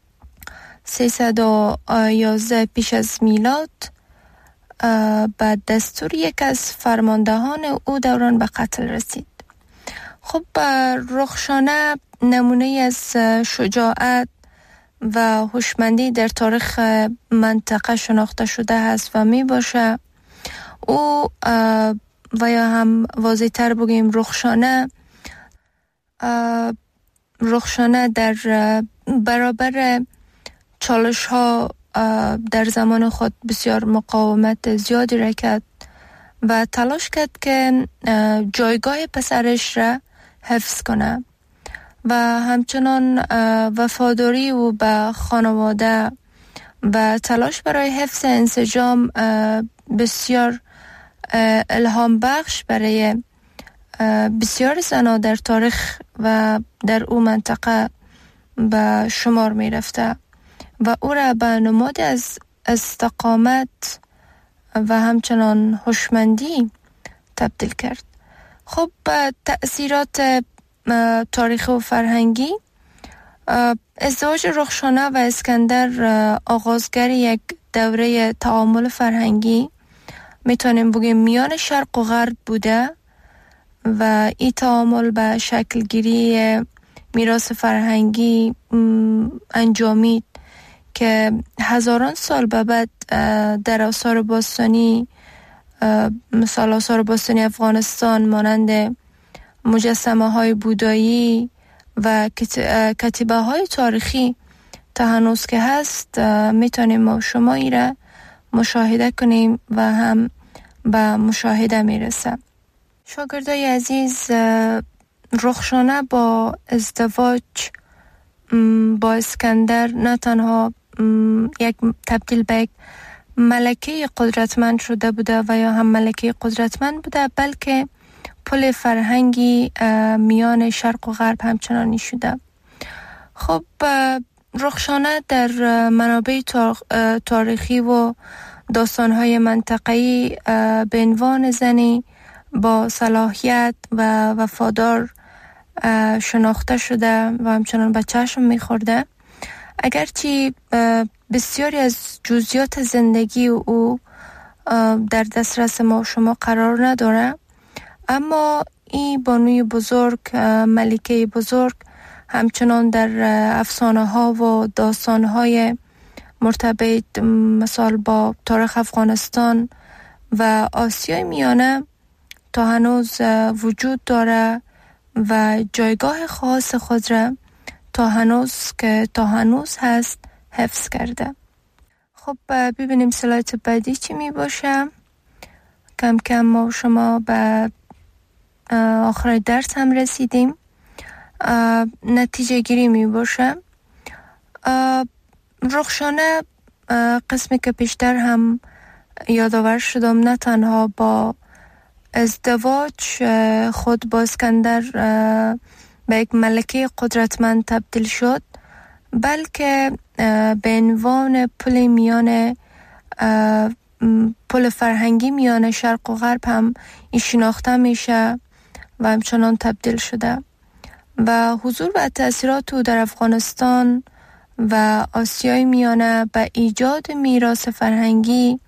311 پیش از میلاد بعد دستور یک از فرماندهان او دوران به قتل رسید. خب رخشانه نمونه از شجاعت و هوشمندی در تاریخ منطقه شناخته شده است و می باشه. او و یا هم واضح تر بگیم رخشانه در برابر چالش ها در زمان خود بسیار مقاومت زیادی را کرد و تلاش کرد که جایگاه پسرش را حفظ کنه و همچنان وفاداری او به خانواده و تلاش برای حفظ انسجام بسیار الهام بخش برای بسیار زنان در تاریخ و در او منطقه به شمار می رفته و او را به نماد از استقامت و همچنان هوشمندی تبدیل کرد. خب تأثیرات تاریخی و فرهنگی، ازدواج رخشانه و اسکندر آغازگر یک دوره تعامل فرهنگی میتونیم بگیم میان شرق و غرب بوده و این تعامل به شکل گیری میراث فرهنگی انجامید که هزاران سال بعد در آثار باستانی، مثال آثار باستانی افغانستان مانند مجسمه های بودایی و کتیبه های تاریخی تا هنوز که هست میتونیم ما شما ای را مشاهده کنیم و هم به مشاهده میرسه. شاگردای عزیز، رخشانه با ازدواج با اسکندر نه تنها یک تبدیل به یک ملکه قدرتمند شده بوده و یا هم ملکه قدرتمند بوده، بلکه پل فرهنگی میان شرق و غرب همچنانی شده. خب رخشانه در منابع تاریخی و داستان‌های منطقه‌ای به عنوان زنی با صلاحیت و وفادار شناخته شده و همچنان به چشم می‌خورده. اگرچه بسیاری از جزئیات زندگی او در دسترس ما شما قرار نداره، اما این بانوی بزرگ، ملکه بزرگ، همچنان در افسانه ها و داستان های مرتبط مثال با تاریخ افغانستان و آسیای میانه تا هنوز وجود داره و جایگاه خاص خود را تا هنوز هست حفظ کرده. خب ببینیم سلایت بعدی چی می باشه. کم کم ما شما به آخر درس هم رسیدیم. نتیجه گیری می باشه. رخشانه قسمی که پیشتر هم یادآور شدم نه تنها با ازدواج خود با اسکندر به یک ملکه قدرتمند تبدیل شد، بلکه به عنوان پل فرهنگی میان شرق و غرب هم این شناخته میشه و همچنان تبدیل شده و حضور و تأثیرات او در افغانستان و آسیای میانه به ایجاد میراث فرهنگی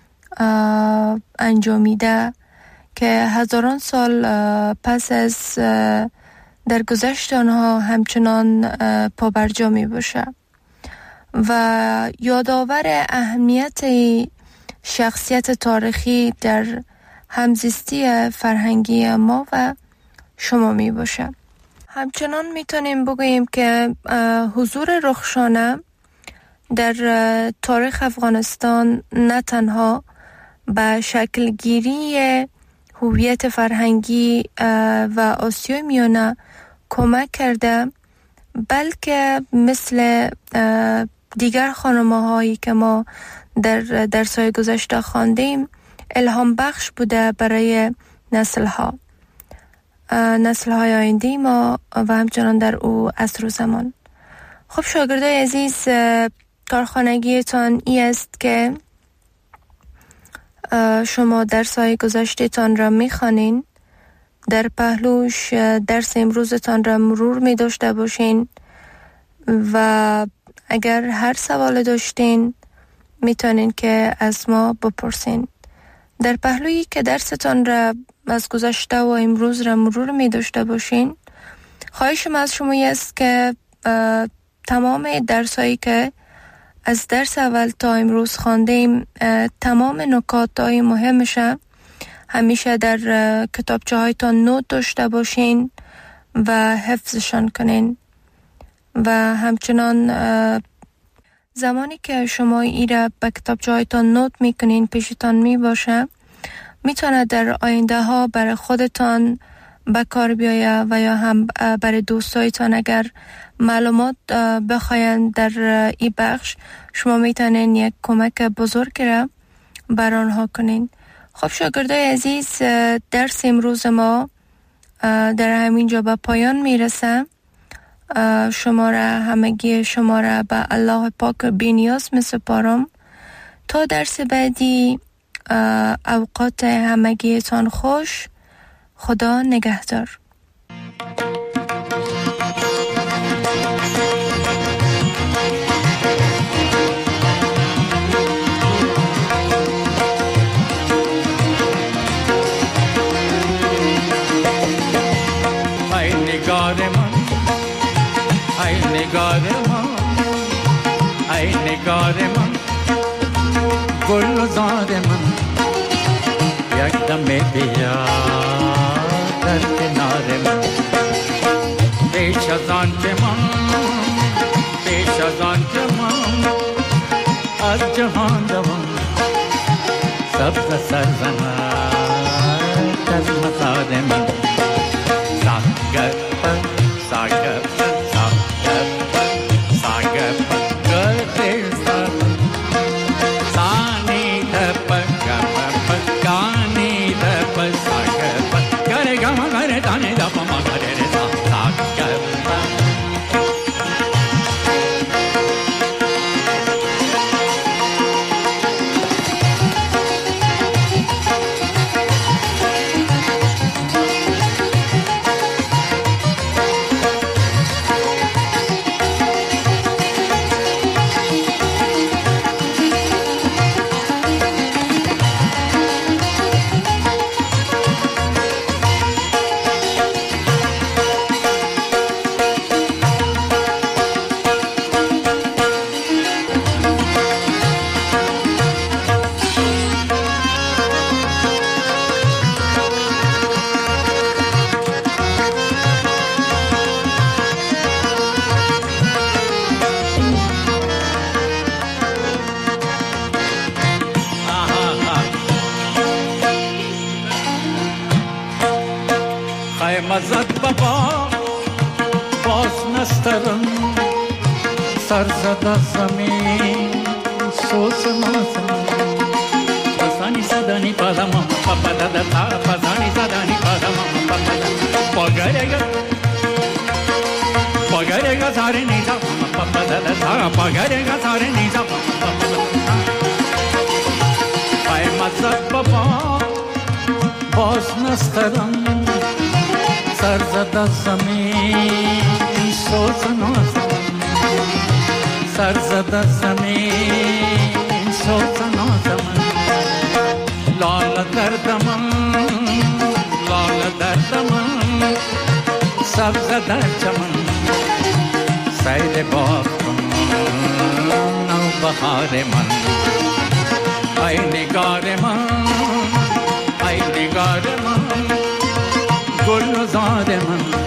انجامیده که هزاران سال پس از درگذشت آنها همچنان پابرجا می باشه و یادآور اهمیت شخصیت تاریخی در همزیستی فرهنگی ما و شما می باشه. همچنان می تونیم بگوییم که حضور رخشانه در تاریخ افغانستان نه تنها به شکل گیری هویت فرهنگی و آسیای میانه کمک کرده، بلکه مثل دیگر خانم‌هایی که ما در درس‌های گذشته خواندیم الهام بخش بوده برای نسل‌ها. نسل‌های آینده ما و همچنان در او عصر و زمان. خب شاگردای عزیز، کارخانگیتان ای است که شما درس‌های گذشته‌تان را می‌خوانین، در پهلوش درس امروزتان را مرور می داشته باشین و اگر هر سوال داشتین میتونین که از ما بپرسین. در پهلویی که درستان را از گذشته و امروز را مرور می داشته باشین، خواهشم از شما است که تمام درسایی که از درس اول تا امروز خواندیم، تمام نکات‌های مهمش همیشه در کتابچه هایتان نوت داشته باشین و حفظشان کنین و همچنان زمانی که شما ای را به کتابچه هایتان نوت میکنین پیشتان می باشه، میتونه در آینده ها برای خودتان به کار بیایه و یا هم برای دوستایتان اگر معلومات بخواین در این بخش، شما میتونین یک کمک بزرگ را بر آنها کنین. خب شاگردای عزیز، درس امروز ما در همینجا به پایان میرسه. همگی شما را به الله پاک بی‌نیاز میسپارم. تا درس بعدی، اوقات همگیتان خوش. خدا نگهدار. ای نگار من گلزار من، یک دم بیا در کنار من. پیش از آن که من از جهان روم، سبز سرزنت از مزار من. مزد بابا باز نسترم، سر زده زمین سوز مازم. پسانی زدنی پادمم پاپا دادا تا، پسانی زدنی پادمم پاپا دادا. پاگرگا ساره نیزا پاپا دادا تا، پاگرگا ساره نیزا پاپا دادا. ای مزد بابا باز نسترم، سر زده زمین سوز نازم. سر زده زمین سوز نازم. لال دردم سبز در چمن. سیر باغ کن نو بهار من. ای نگار من، ای نگار من، گلزار من.